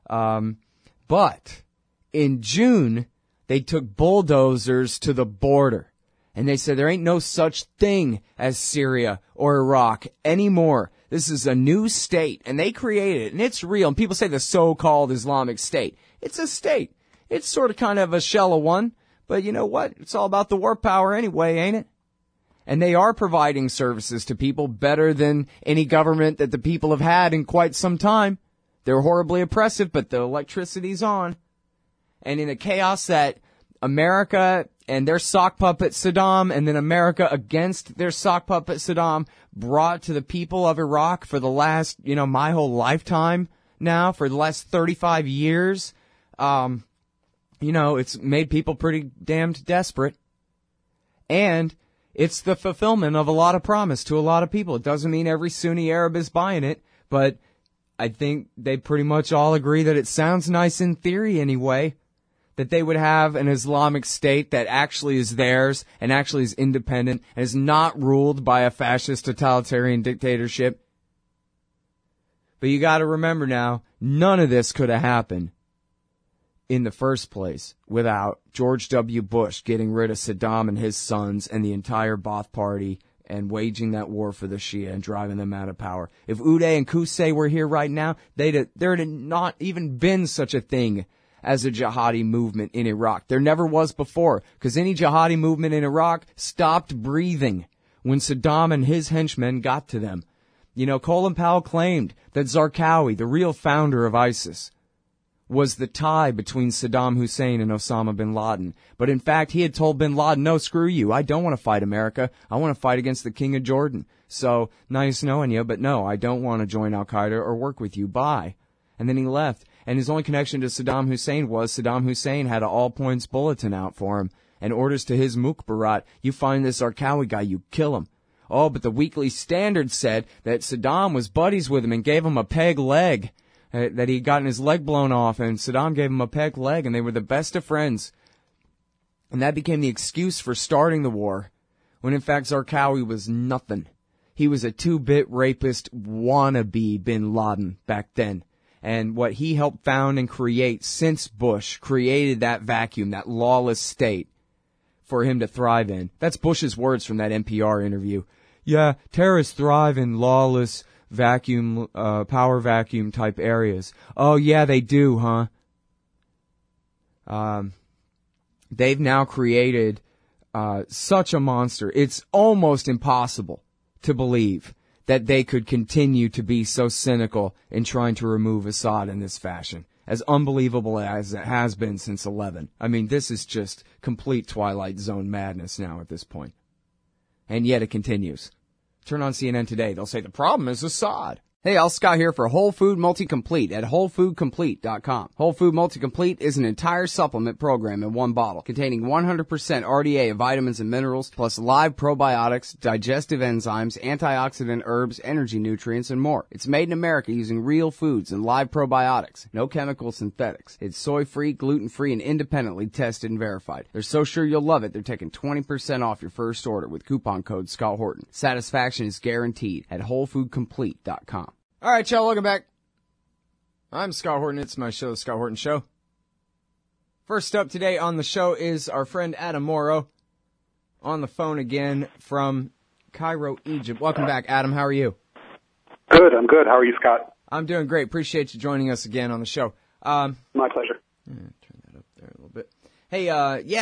But in June, they took bulldozers to the border. And they said there ain't no such thing as Syria or Iraq anymore. This is a new state, and they created it, and it's real. And people say the so-called Islamic State. It's a state. It's sort of kind of a shell of one, but you know what? It's all about the war power anyway, ain't it? And they are providing services to people better than any government that the people have had in quite some time. They're horribly oppressive, but the electricity's on. And in a chaos that America and their sock puppet Saddam, and then America against their sock puppet Saddam, brought to the people of Iraq for the last, my whole lifetime now, for the last 35 years, it's made people pretty damned desperate. And it's the fulfillment of a lot of promise to a lot of people. It doesn't mean every Sunni Arab is buying it, but I think they pretty much all agree that it sounds nice in theory anyway, that they would have an Islamic State that actually is theirs and actually is independent and is not ruled by a fascist totalitarian dictatorship. But you got to remember now, none of this could have happened in the first place without George W. Bush getting rid of Saddam and his sons and the entire Ba'ath Party and waging that war for the Shia and driving them out of power. If Uday and Qusay were here right now, there'd not even been such a thing as a jihadi movement in Iraq. There never was before, because any jihadi movement in Iraq stopped breathing when Saddam and his henchmen got to them. Colin Powell claimed that Zarqawi, the real founder of ISIS, was the tie between Saddam Hussein and Osama bin Laden. But in fact, he had told bin Laden, no, screw you. I don't want to fight America. I want to fight against the King of Jordan. So, nice knowing you, but no, I don't want to join Al-Qaeda or work with you. Bye. And then he left. And his only connection to Saddam Hussein was Saddam Hussein had an all-points bulletin out for him and orders to his Mukhbarat, you find this Zarqawi guy, you kill him. Oh, but the Weekly Standard said that Saddam was buddies with him and gave him a peg leg, that he'd gotten his leg blown off, and Saddam gave him a peg leg, and they were the best of friends. And that became the excuse for starting the war, when in fact Zarqawi was nothing. He was a 2-bit rapist wannabe bin Laden back then. And what he helped found and create since Bush created that vacuum, that lawless state, for him to thrive in. That's Bush's words from that NPR interview. Yeah, terrorists thrive in lawless power vacuum type areas. Oh yeah, they do, huh? They've now created such a monster. It's almost impossible to believe that they could continue to be so cynical in trying to remove Assad in this fashion. As unbelievable as it has been since 11. I mean, this is just complete Twilight Zone madness now at this point. And yet it continues. Turn on CNN today. They'll say the problem is Assad. Hey, Al Scott here for Whole Food Multi-Complete at WholeFoodComplete.com. Whole Food Multi-Complete is an entire supplement program in one bottle containing 100% RDA of vitamins and minerals, plus live probiotics, digestive enzymes, antioxidant herbs, energy nutrients, and more. It's made in America using real foods and live probiotics. No chemical synthetics. It's soy-free, gluten-free, and independently tested and verified. They're so sure you'll love it, they're taking 20% off your first order with coupon code Scott Horton. Satisfaction is guaranteed at WholeFoodComplete.com. All right, y'all, welcome back. I'm Scott Horton. It's my show, The Scott Horton Show. First up today on the show is our friend Adam Morrow on the phone again from Cairo, Egypt. Welcome back, Adam. How are you? Good. I'm good. How are you, Scott? I'm doing great. Appreciate you joining us again on the show. My pleasure. Turn that up there a little bit. Hey,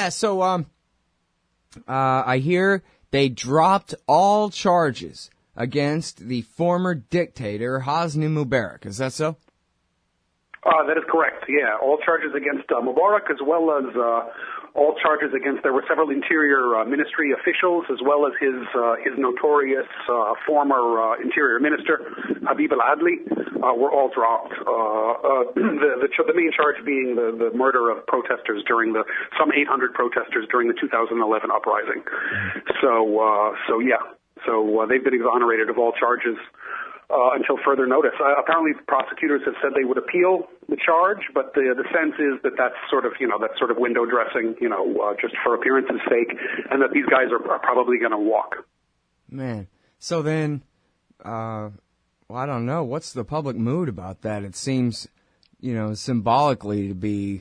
I hear they dropped all charges against the former dictator, Hosni Mubarak. Is that so? That is correct, yeah. All charges against Mubarak, as well as all charges against, there were several Interior Ministry officials, as well as his notorious former Interior Minister, Habib al-Adli, were all dropped. The main charge being the murder of protesters some 800 protesters during the 2011 uprising. So they've been exonerated of all charges until further notice. Apparently, prosecutors have said they would appeal the charge, but the sense is that that's sort of window dressing, just for appearance's sake, and that these guys are probably going to walk. Man, so then, I don't know. What's the public mood about that? It seems, symbolically to be,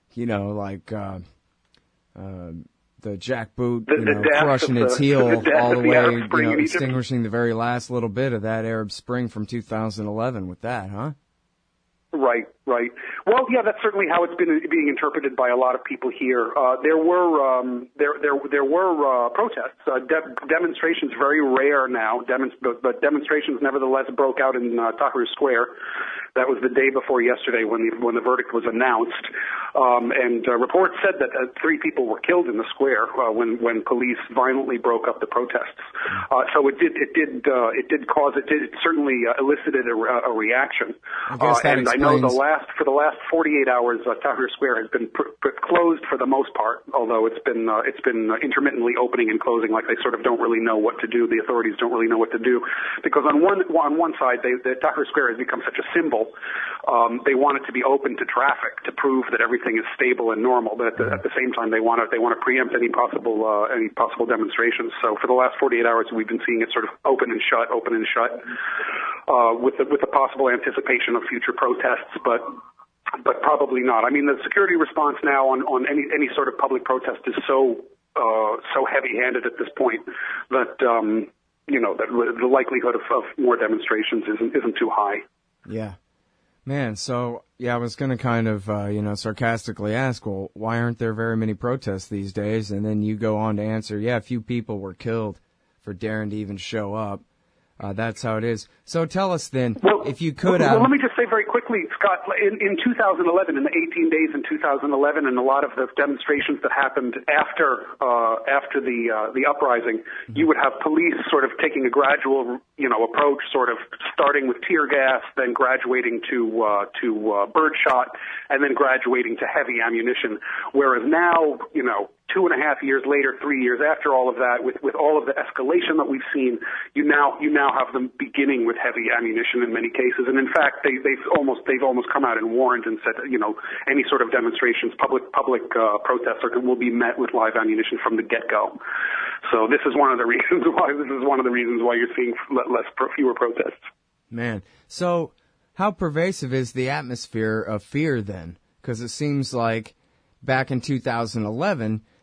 the jackboot, crushing its heel all the way, extinguishing the very last little bit of that Arab Spring from 2011 with that, huh? Right. Well, yeah, that's certainly how it's been being interpreted by a lot of people here. There were protests, demonstrations, very rare now, but demonstrations nevertheless broke out in Tahrir Square. That was the day before yesterday when the verdict was announced, and reports said that 3 people were killed in the square when police violently broke up the protests. So it certainly elicited a reaction. And I know for the last 48 hours, Tahrir Square has been closed for the most part, although it's been intermittently opening and closing, like they sort of don't really know what to do. The authorities don't really know what to do, because on one side, the Tahrir Square has become such a symbol. They want it to be open to traffic to prove that everything is stable and normal, but at the same time, they want to preempt any possible demonstrations. So for the last 48 hours, we've been seeing it sort of open and shut, with the possible anticipation of future protests, but probably not. I mean, the security response now on any sort of public protest is so heavy-handed at this point that that the likelihood of more demonstrations isn't too high. Yeah. Man, so, I was going to kind of, sarcastically ask, well, why aren't there very many protests these days? And then you go on to answer, a few people were killed for daring to even show up. That's how it is. So tell us then, if you could... Well, let me just say very quickly, Scott, in 2011, in the 18 days in 2011, and a lot of the demonstrations that happened after the uprising, you would have police sort of taking a gradual, approach, sort of starting with tear gas, then graduating to birdshot, and then graduating to heavy ammunition. Whereas now, 2.5 years later, 3 years after all of that, with all of the escalation that we've seen, you now have them beginning with heavy ammunition in many cases. And in fact, they've almost come out and warned and said, any sort of demonstrations, public protests will be met with live ammunition from the get-go. So this is one of the reasons why you're seeing fewer protests. Man, so how pervasive is the atmosphere of fear then? Because it seems like back in 2011,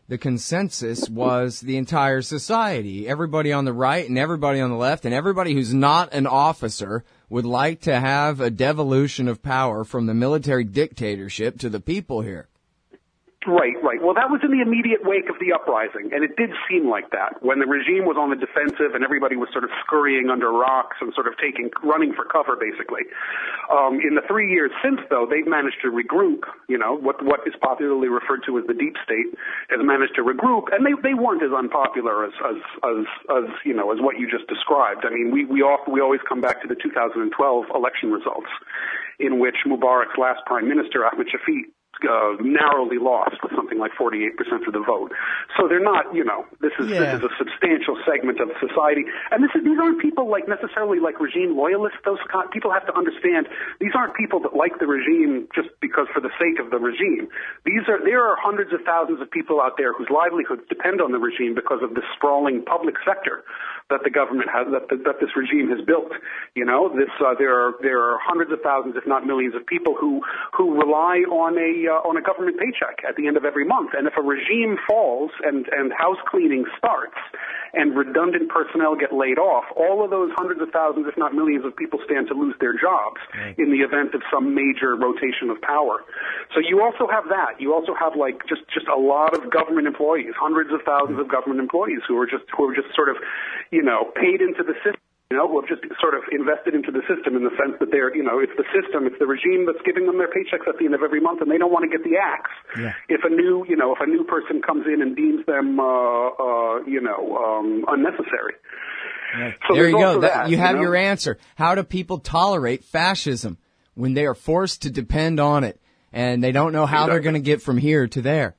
the consensus was the entire society. Everybody on the right and everybody on the left and everybody who's not an officer would like to have a devolution of power from the military dictatorship to the people here. Right. Well, that was in the immediate wake of the uprising, and it did seem like that. When the regime was on the defensive and everybody was sort of scurrying under rocks and sort of running for cover, basically. In the 3 years since, though, they've managed to regroup. What is popularly referred to as the deep state has managed to regroup, and they weren't as unpopular as what you just described. I mean, we always come back to the 2012 election results, in which Mubarak's last prime minister, Ahmed Shafiq, narrowly lost with something like 48% of the vote. So they're not, this is a substantial segment of society. And these aren't people necessarily like regime loyalists. Those people have to understand these aren't people that like the regime just because for the sake of the regime. There are hundreds of thousands of people out there whose livelihoods depend on the regime because of the sprawling public sector that the government has, that this regime has built. There are hundreds of thousands, if not millions, of people who rely on a government paycheck at the end of every month. And if a regime falls and house cleaning starts and redundant personnel get laid off, all of those hundreds of thousands, if not millions, of people stand to lose their jobs in the event of some major rotation of power. So you also have that. You also have just a lot of government employees, hundreds of thousands of government employees who are just sort of paid into the system, who have just sort of invested into the system in the sense that they're, it's the system, it's the regime that's giving them their paychecks at the end of every month, and they don't want to get the axe. Yeah. If a new person comes in and deems them, unnecessary. Yeah. So there you go. You have your answer. How do people tolerate fascism when they are forced to depend on it and they don't know how they're going to get from here to there?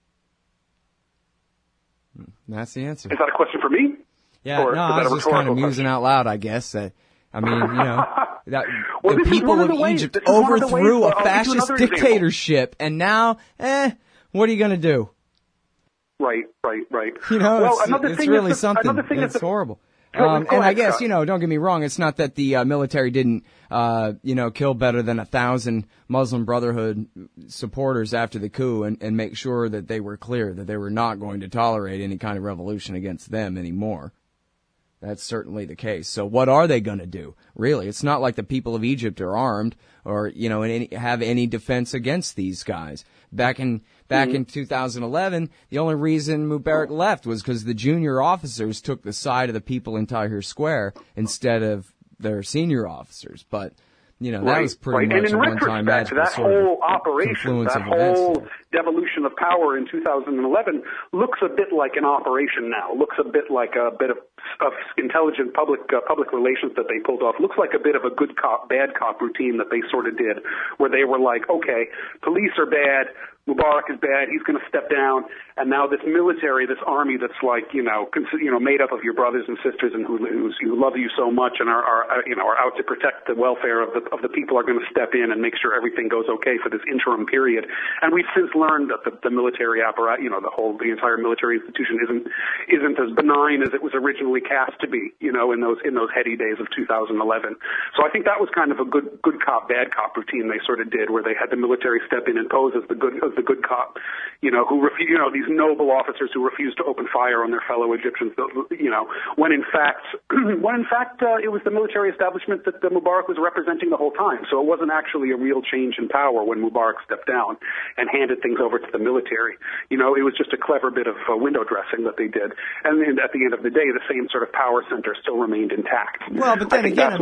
That's the answer. Is that a question for me? Yeah, I was just kind of musing out loud, I guess. The people of Egypt overthrew a fascist dictatorship, and now, what are you going to do? Right. It's really something. It's horrible. And I guess, don't get me wrong, it's not that the military didn't, kill better than 1,000 Muslim Brotherhood supporters after the coup and make sure that they were clear that they were not going to tolerate any kind of revolution against them anymore. That's certainly the case. So what are they going to do? Really, it's not like the people of Egypt are armed or, have any defense against these guys. Back in 2011, the only reason Mubarak left was because the junior officers took the side of the people in Tahrir Square instead of their senior officers. But, that was pretty much a one-time magical that whole operation, that whole devolution of power in 2011 looks a bit like an operation now, looks a bit like a bit of intelligent public relations that they pulled off, looks like a bit of a good cop, bad cop routine that they sort of did, where they were like, okay, police are bad, Mubarak is bad, he's going to step down, and now this military, this army that's made up of your brothers and sisters and who love you so much and are out to protect the welfare of the people are going to step in and make sure everything goes okay for this interim period. And we've since learned that the military apparatus, the entire military institution isn't as benign as it was originally cast to be, in those heady days of 2011. So I think that was kind of a good cop, bad cop routine they sort of did, where they had the military step in and pose as the good cop, these noble officers who refused to open fire on their fellow Egyptians, when in fact it was the military establishment that Mubarak was representing the whole time. So it wasn't actually a real change in power when Mubarak stepped down and handed things over to the military. It was just a clever bit of window dressing that they did. And then at the end of the day, the same sort of power center still remained intact. Well, but then again,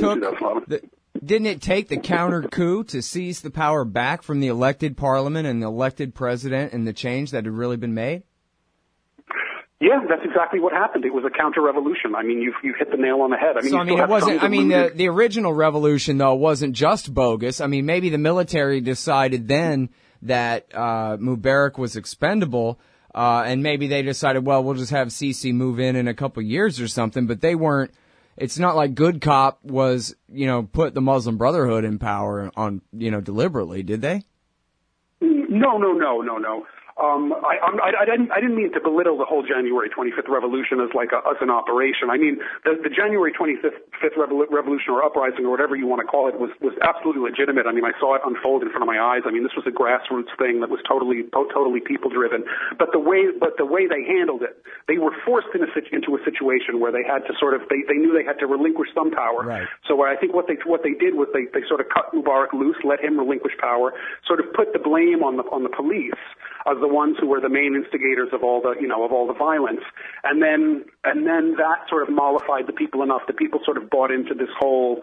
didn't it take the counter coup to seize the power back from the elected parliament and the elected president and the change that had really been made? Yeah, that's exactly what happened. It was a counter-revolution. I mean, you've hit the nail on the head. It wasn't. The original revolution though wasn't just bogus. I mean, maybe the military decided then that Mubarak was expendable, and maybe they decided, well, we'll just have Sisi move in a couple of years or something. But they weren't. It's not like Good Cop was, put the Muslim Brotherhood in power on, deliberately, did they? No. I didn't mean to belittle the whole January 25th revolution as as an operation. I mean, the January 25th revolution or uprising or whatever you want to call it was absolutely legitimate. I mean, I saw it unfold in front of my eyes. I mean, this was a grassroots thing that was totally people driven. But the way they handled it, they were forced into a situation where they had to they knew they had to relinquish some power. Right. So I think what they did was they sort of cut Mubarak loose, let him relinquish power, sort of put the blame on the police as the ones who were the main instigators of all the violence, and then that sort of mollified the people enough that people sort of bought into this whole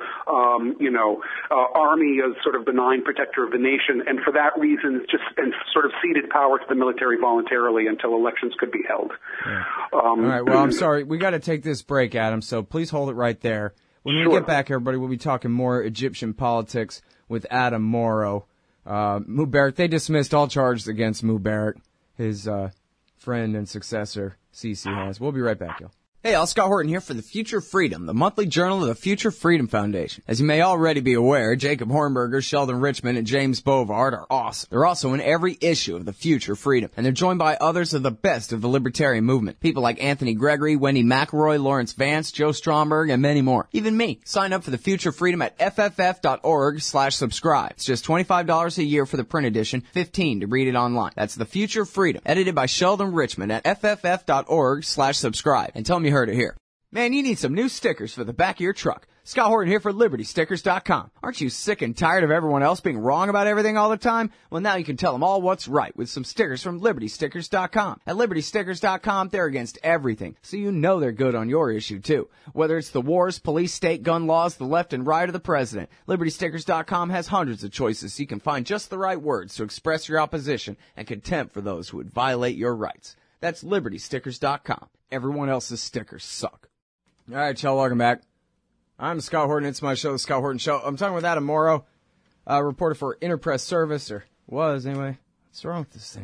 army as sort of benign protector of the nation, and for that reason and sort of ceded power to the military voluntarily until elections could be held. Yeah. All right. Well, I'm sorry, we got to take this break, Adam. So please hold it right there. When we get back, everybody, we'll be talking more Egyptian politics with Adam Morrow. Mubarak, they dismissed all charges against Mubarak, his friend and successor, Sisi has. We'll be right back, y'all. Hey, all, Scott Horton here for The Future Freedom, the monthly journal of the Future Freedom Foundation. As you may already be aware, Jacob Hornberger, Sheldon Richman, and James Bovard are awesome. They're also in every issue of The Future Freedom, and they're joined by others of the best of the libertarian movement. People like Anthony Gregory, Wendy McElroy, Lawrence Vance, Joe Stromberg, and many more. Even me. Sign up for The Future Freedom at fff.org/subscribe. It's just $25 a year for the print edition, $15 to read it online. That's The Future Freedom, edited by Sheldon Richman at fff.org/subscribe. And tell me you heard it here. Man, you need some new stickers for the back of your truck. Scott Horton here for LibertyStickers.com. Aren't you sick and tired of everyone else being wrong about everything all the time? Well, now you can tell them all what's right with some stickers from LibertyStickers.com. At LibertyStickers.com, they're against everything, so you know they're good on your issue, too. Whether it's the wars, police, state, gun laws, the left and right, or the president, LibertyStickers.com has hundreds of choices so you can find just the right words to express your opposition and contempt for those who would violate your rights. That's LibertyStickers.com. Everyone else's stickers suck. All right, y'all, welcome back. I'm Scott Horton. It's my show, The Scott Horton Show. I'm talking with Adam Morrow, reporter for Interpress Service, or was anyway. What's wrong with this thing?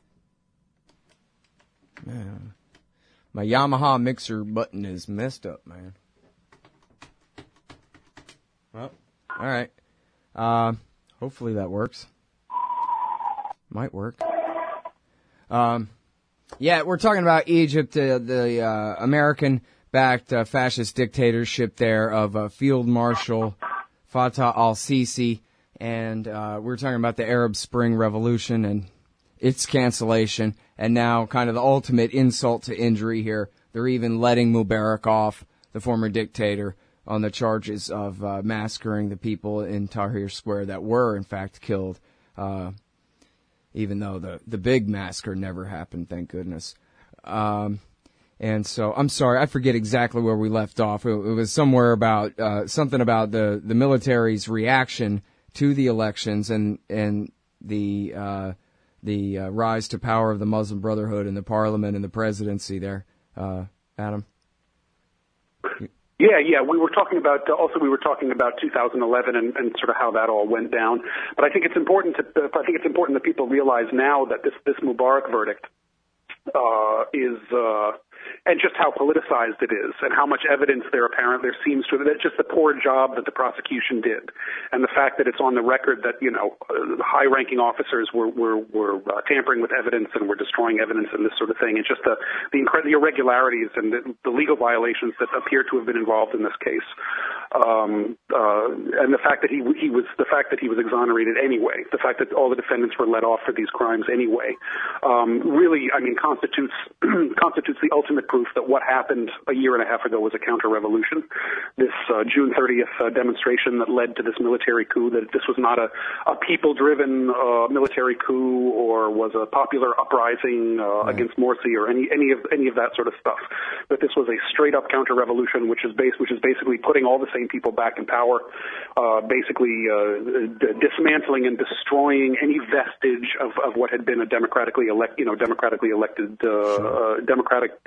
Man, my Yamaha mixer button is messed up, man. Well, all right. Hopefully that works. Might work. Yeah, we're talking about Egypt, the American-backed fascist dictatorship there of Field Marshal Fattah al-Sisi, and we're talking about the Arab Spring Revolution and its cancellation, and now kind of the ultimate insult to injury here. They're even letting Mubarak off, the former dictator, on the charges of massacring the people in Tahrir Square that were, in fact, killed, even though the big massacre never happened, thank goodness. And so, I'm sorry, I forget exactly where we left off. It was somewhere about, something about the military's reaction to the elections and the rise to power of the Muslim Brotherhood and the parliament and the presidency there. Adam? Yeah. We were talking about 2011 and sort of how that all went down. But I think it's important that people realize now that this Mubarak verdict is and just how politicized it is, and how much evidence there seems to. That's just the poor job that the prosecution did, and the fact that it's on the record that high-ranking officers were tampering with evidence and were destroying evidence and this sort of thing. It's just the irregularities and the legal violations that appear to have been involved in this case, and the fact that he was exonerated anyway, the fact that all the defendants were let off for these crimes anyway, really, I mean, constitutes the ultimate proof that what happened a year and a half ago was a counter-revolution. This June 30th demonstration that led to this military coup, that this was not a people-driven military coup or was a popular uprising against Morsi or any of that sort of stuff. That this was a straight-up counter-revolution, which is basically putting all the same people back in power, basically dismantling and destroying any vestige of what had been a democratic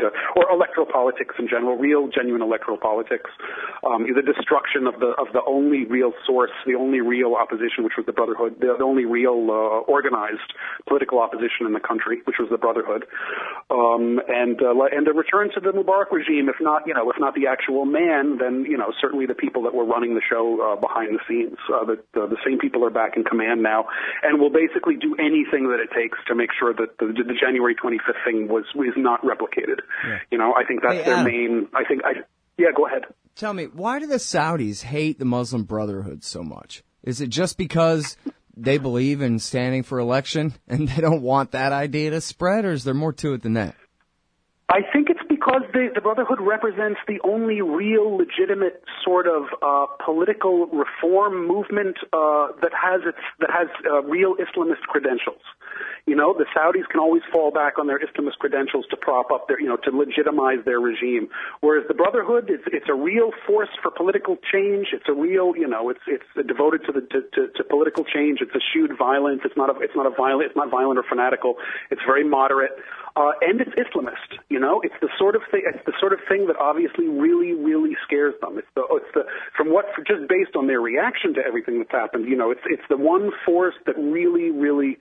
or electoral politics in general, real, genuine electoral politics. The destruction of the only real source, the only real opposition, which was the Brotherhood, the only real organized political opposition in the country, which was the Brotherhood, and a return to the Mubarak regime, if not the actual man, then certainly the people that were running the show behind the scenes. The same people are back in command now, and will basically do anything that it takes to make sure that the January 25th thing is not replicated. Yeah. I think that's their main. Yeah, go ahead. Tell me, why do the Saudis hate the Muslim Brotherhood so much? Is it just because they believe in standing for election and they don't want that idea to spread, or is there more to it than that? I think it's because the Brotherhood represents the only real legitimate sort of political reform movement that has real Islamist credentials. The Saudis can always fall back on their Islamist credentials to prop up to legitimize their regime. Whereas the Brotherhood, it's a real force for political change. It's a real, it's devoted to political change. It's eschewed violence. It's not violent or fanatical. It's very moderate. And it's Islamist, it's the sort of thing that obviously really, really scares them. Just based on their reaction to everything that's happened, it's the one force that really, really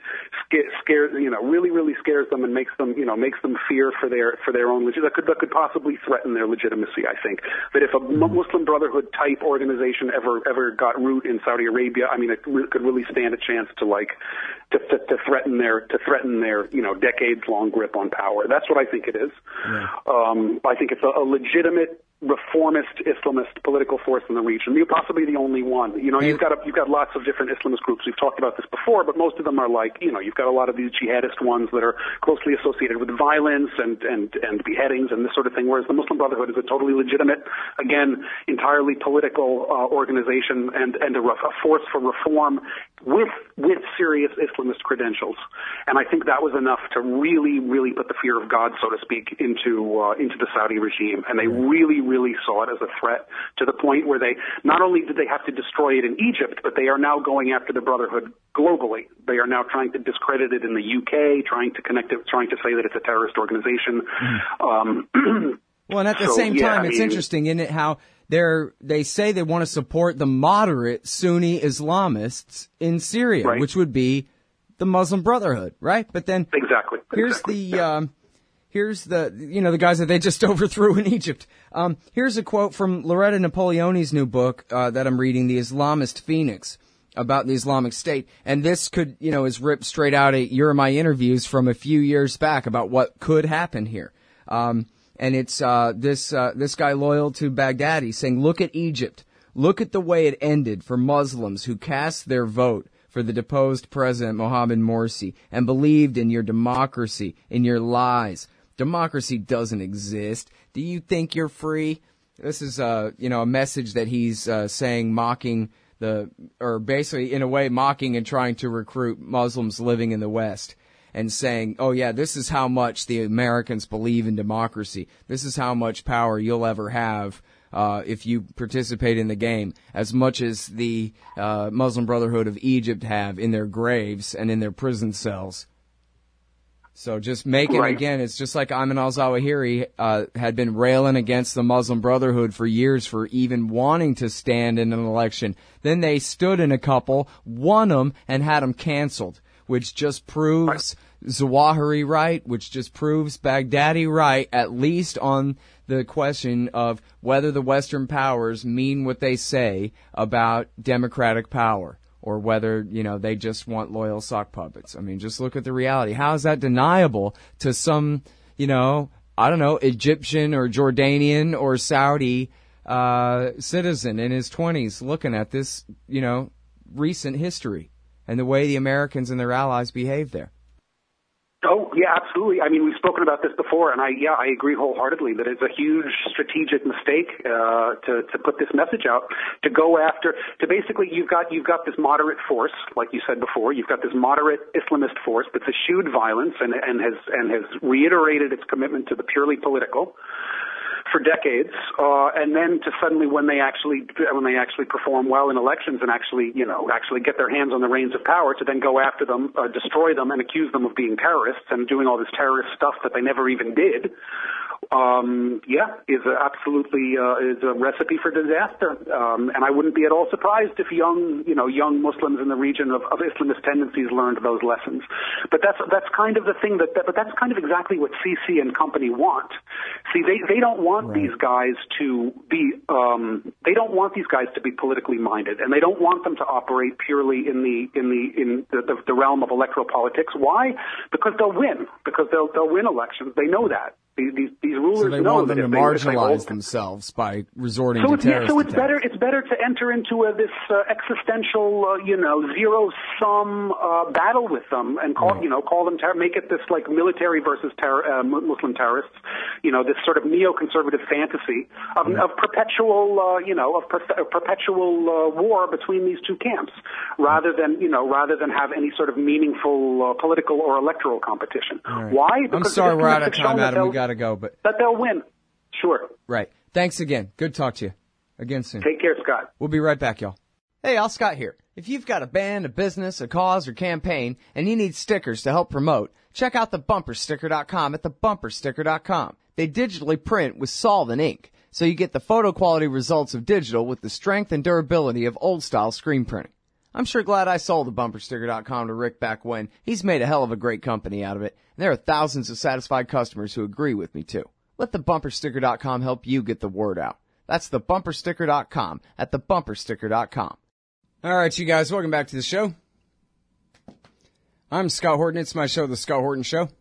scares them and makes them fear for their own that could possibly threaten their legitimacy. I think that if a Muslim Brotherhood type organization ever got root in Saudi Arabia, it could really stand a chance to threaten their decades long grip on power. That's what I think it is. Yeah. I think it's a legitimate reformist Islamist political force in the region. You're possibly the only one. You've got lots of different Islamist groups. We've talked about this before, but most of them are you've got a lot of these jihadist ones that are closely associated with violence and beheadings and this sort of thing, whereas the Muslim Brotherhood is a totally legitimate, again, entirely political organization and a force for reform with serious Islamist credentials. And I think that was enough to really, really put the fear of God, so to speak, into the Saudi regime. And they really, really saw it as a threat to the point where they not only did they have to destroy it in Egypt, but they are now going after the Brotherhood globally. They are now trying to discredit it in the UK, trying to say that it's a terrorist organization. Well, and at the same time, it's interesting, isn't it, how they say they want to support the moderate Sunni Islamists in Syria, right, which would be the Muslim Brotherhood, right? But then here's the guys that they just overthrew in Egypt. Here's a quote from Loretta Napoleoni's new book that I'm reading, The Islamist Phoenix, about the Islamic State. And this is ripped straight out of your and my interviews from a few years back about what could happen here. And it's this guy loyal to Baghdadi saying, look at Egypt. Look at the way it ended for Muslims who cast their vote for the deposed President Mohammed Morsi and believed in your democracy, in your lies. Democracy doesn't exist. Do you think you're free? This is a message that he's saying, mocking basically in a way mocking and trying to recruit Muslims living in the West, and saying, oh yeah, this is how much the Americans believe in democracy. This is how much power you'll ever have if you participate in the game, as much as the Muslim Brotherhood of Egypt have in their graves and in their prison cells. So just again, it's just like Ayman al-Zawahiri had been railing against the Muslim Brotherhood for years for even wanting to stand in an election. Then they stood in a couple, won them, and had them canceled, which just proves Zawahiri right, which just proves Baghdadi right, at least on the question of whether the Western powers mean what they say about democratic power, or whether, they just want loyal sock puppets. I mean, just look at the reality. How is that deniable to some, Egyptian or Jordanian or Saudi citizen in his 20s looking at this, recent history and the way the Americans and their allies behave there? Oh, yeah, absolutely. I mean, we've spoken about this before, and I agree wholeheartedly that it's a huge strategic mistake to put this message out, to go after, to basically, you've got this moderate force, like you said before, you've got this moderate Islamist force that's eschewed violence and has reiterated its commitment to the purely political for decades, and then to suddenly, when they actually perform well in elections and actually get their hands on the reins of power, to then go after them, destroy them, and accuse them of being terrorists and doing all this terrorist stuff that they never even did. is absolutely is a recipe for disaster. And I wouldn't be at all surprised if young Muslims in the region of Islamist tendencies learned those lessons. But that's kind of the thing but that's kind of exactly what Sisi and company want. See, they don't want these guys to be politically minded, and they don't want them to operate purely in the realm of electoral politics. Why? Because they'll win. Because they'll win elections. They know that. These rulers so they know want them that to marginalize themselves by resorting to terrorist attacks. It's better to enter into this existential, zero sum battle with them and call them make it this like military versus Muslim terrorists. This sort of neoconservative fantasy of perpetual war between these two camps, rather than have any sort of meaningful political or electoral competition. Right. Why? Because I'm sorry, we're out of time, Adam. We got to go, but that they'll win. Sure. Right. Thanks again. Good to talk to you. Again soon. Take care, Scott. We'll be right back, y'all. Hey, Al Scott here. If you've got a band, a business, a cause, or campaign, and you need stickers to help promote, check out thebumpersticker.com at thebumpersticker.com. They digitally print with solvent ink, so you get the photo quality results of digital with the strength and durability of old-style screen printing. I'm sure glad I sold thebumpersticker.com to Rick back when. He's made a hell of a great company out of it, and there are thousands of satisfied customers who agree with me, too. Let thebumpersticker.com help you get the word out. That's thebumpersticker.com at thebumpersticker.com. All right, you guys, welcome back to the show. I'm Scott Horton. It's my show, The Scott Horton Show.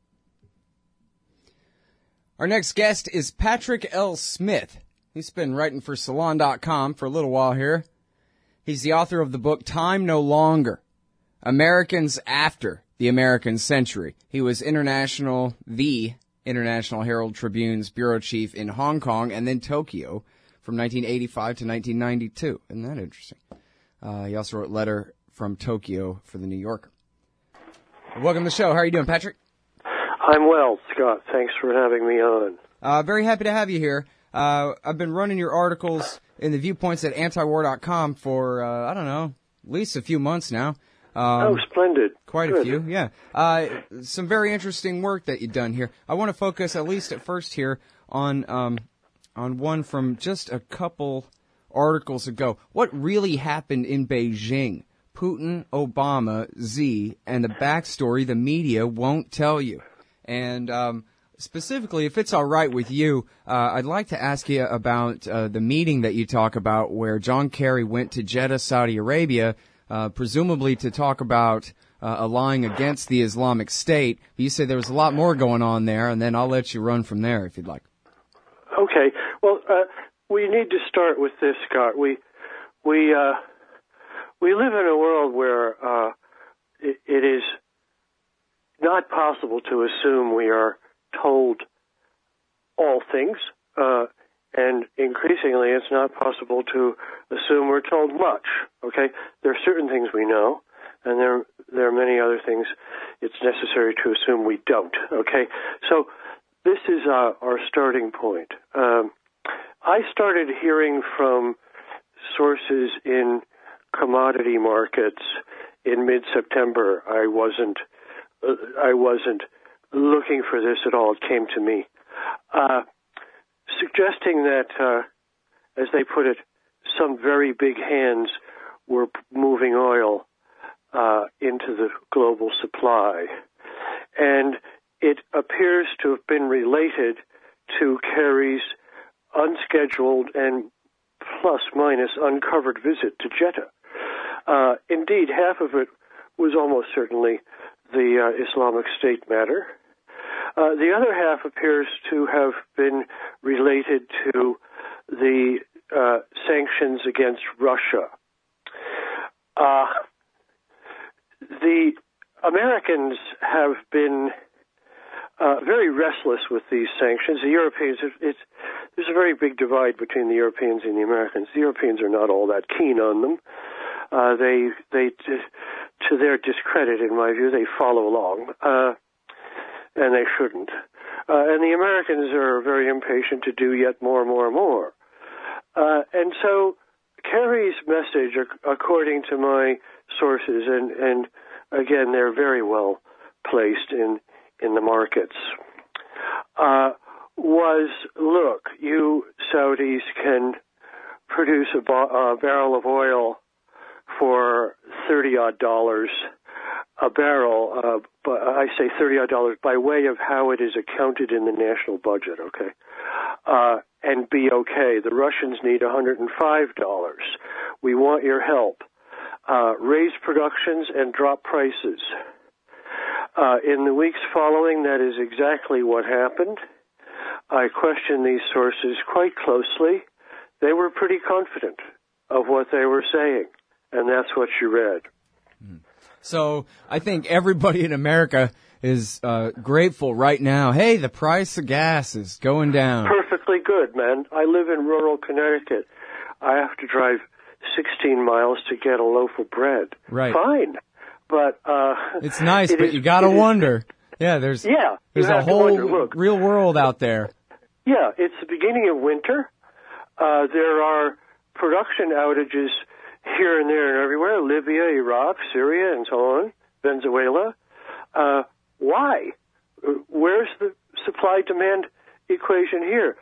Our next guest is Patrick L. Smith. He's been writing for Salon.com for a little while here. He's the author of the book Time No Longer, Americans After the American Century. He was the International Herald Tribune's bureau chief in Hong Kong and then Tokyo from 1985 to 1992. Isn't that interesting? He also wrote Letter from Tokyo for the New Yorker. Welcome to the show. How are you doing, Patrick? I'm well, Scott. Thanks for having me on. Very happy to have you here. I've been running your articles in the viewpoints at antiwar.com for, at least a few months now. Splendid. Quite Good. A few, yeah. Some very interesting work that you've done here. I want to focus, at least at first here, on one from just a couple articles ago. What really happened in Beijing? Putin, Obama, Xi, and the backstory the media won't tell you. And specifically, if it's all right with you, I'd like to ask you about the meeting that you talk about where John Kerry went to Jeddah, Saudi Arabia, presumably to talk about allying against the Islamic State. You say there was a lot more going on there, and then I'll let you run from there if you'd like. Okay. Well, we need to start with this, Scott. We live in a world where it is not possible to assume we are told all things, and increasingly it's not possible to assume we're told much. Okay, there are certain things we know, and there are many other things it's necessary to assume we don't. Okay, so this is our starting point. I started hearing from sources in commodity markets in mid-September. I wasn't looking for this at all. It came to me, suggesting that, as they put it, some very big hands were moving oil into the global supply. And it appears to have been related to Kerry's unscheduled and plus-minus uncovered visit to Jeddah. Indeed, half of it was almost certainly the Islamic State matter. The other half appears to have been related to the sanctions against Russia. The Americans have been very restless with these sanctions. The Europeans, there's a very big divide between the Europeans and the Americans. The Europeans are not all that keen on them. They to their discredit, in my view, they follow along, and they shouldn't. And the Americans are very impatient to do yet more. And so Kerry's message, according to my sources, and again, they're very well placed in the markets, was, look, you Saudis can produce a barrel of oil for $30-odd a barrel, but I say $30-odd by way of how it is accounted in the national budget, okay? And be okay. The Russians need $105. We want your help. Raise productions and drop prices. In the weeks following, that is exactly what happened. I questioned these sources quite closely. They were pretty confident of what they were saying, and that's what you read. So I think everybody in America is grateful right now. Hey, the price of gas is going down. Perfectly good, man. I live in rural Connecticut. I have to drive 16 miles to get a loaf of bread. Right. Fine. But it's nice, but you got to wonder. Yeah, there's a whole real world out there. Yeah, it's the beginning of winter. There are production outages here and there and everywhere, Libya, Iraq, Syria, and so on, Venezuela. Why? Where's the supply-demand equation here?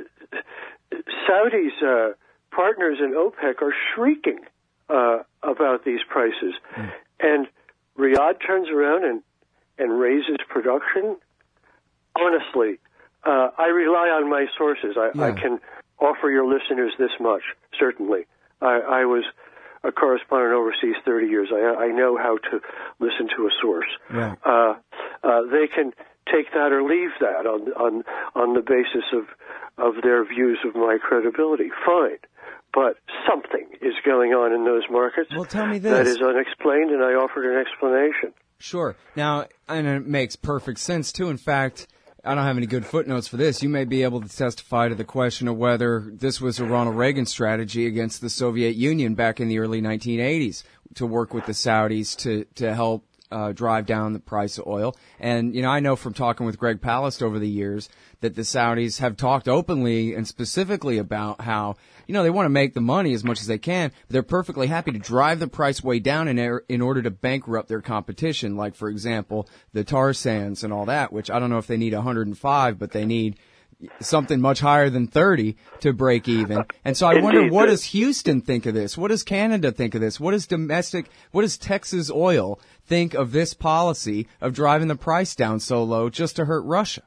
Saudi's partners in OPEC are shrieking about these prices. And Riyadh turns around and raises production. Honestly, I rely on my sources. I can offer your listeners this much, certainly. I was a correspondent overseas 30 years. I know how to listen to a source. Yeah. They can take that or leave that on the basis of their views of my credibility. Fine. But something is going on in those markets. Well, tell me this. That is unexplained, and I offered an explanation. Sure. Now, and it makes perfect sense, too. In fact, I don't have any good footnotes for this. You may be able to testify to the question of whether this was a Ronald Reagan strategy against the Soviet Union back in the early 1980s to work with the Saudis to help drive down the price of oil. And, I know from talking with Greg Palast over the years that the Saudis have talked openly and specifically about how, they want to make the money as much as they can, but they're perfectly happy to drive the price way down in order to bankrupt their competition, like, for example, the tar sands and all that, which I don't know if they need 105, but they need something much higher than 30 to break even. And so I wonder, what does Houston think of this? What does Canada think of this? What does Texas Oil think of this policy of driving the price down so low just to hurt Russia?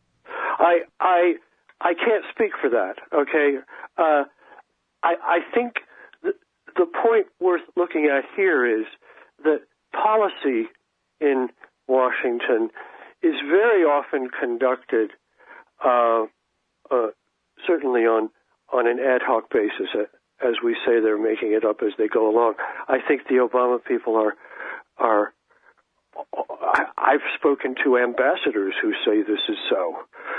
I can't speak for that, okay? I think the point worth looking at here is that policy in Washington is very often conducted certainly on an ad hoc basis, as we say, they're making it up as they go along. I think the Obama people are. I've spoken to ambassadors who say this is so.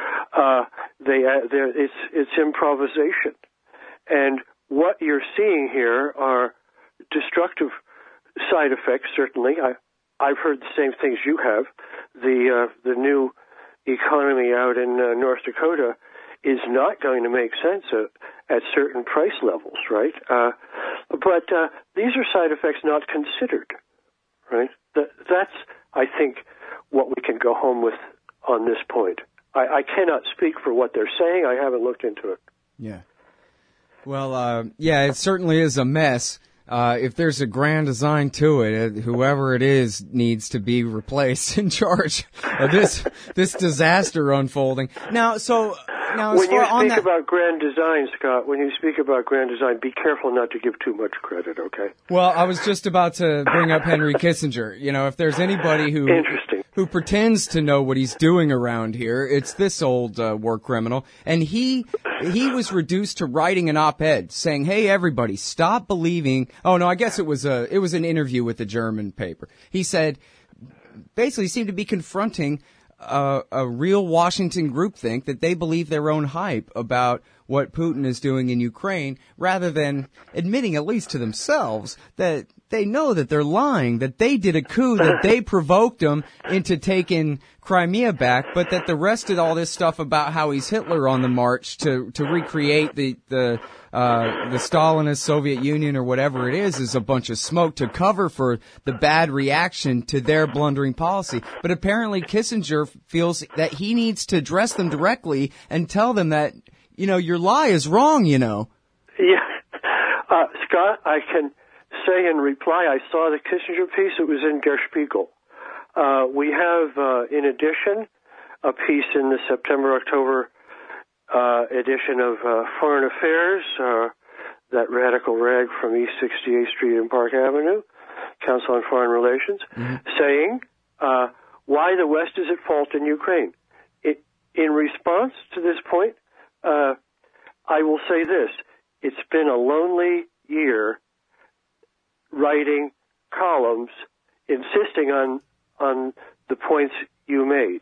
It's improvisation, and what you're seeing here are destructive side effects. Certainly, I've heard the same things you have. The new economy out in North Dakota is not going to make sense at certain price levels, right? But these are side effects not considered, right? That's, I think, what we can go home with on this point. I cannot speak for what they're saying. I haven't looked into it. Yeah. Well, it certainly is a mess. If there's a grand design to it, whoever it is needs to be replaced in charge of this disaster unfolding. Now, when you speak about grand design, Scott, be careful not to give too much credit, okay? Well, I was just about to bring up Henry Kissinger. If there's anybody who pretends to know what he's doing around here, it's this old war criminal. And he was reduced to writing an op-ed saying, "Hey, everybody, stop believing." Oh no, I guess it was an interview with a German paper. He said, basically, seemed to be confronting a real Washington groupthink that they believe their own hype about what Putin is doing in Ukraine, rather than admitting, at least to themselves, that they know that they're lying, that they did a coup, that they provoked them into taking Crimea back, but that the rest of all this stuff about how he's Hitler on the march to recreate the Stalinist Soviet Union or whatever it is a bunch of smoke to cover for the bad reaction to their blundering policy. But apparently Kissinger feels that he needs to address them directly and tell them that, your lie is wrong, Yeah. Scott, I can say in reply, I saw the Kissinger piece. It was in Der Spiegel. We have, in addition, a piece in the September-October edition of Foreign Affairs, that radical rag from East 68th Street and Park Avenue, Council on Foreign Relations, saying why the West is at fault in Ukraine. In response to this point, I will say this. It's been a lonely year writing columns insisting on the points you made.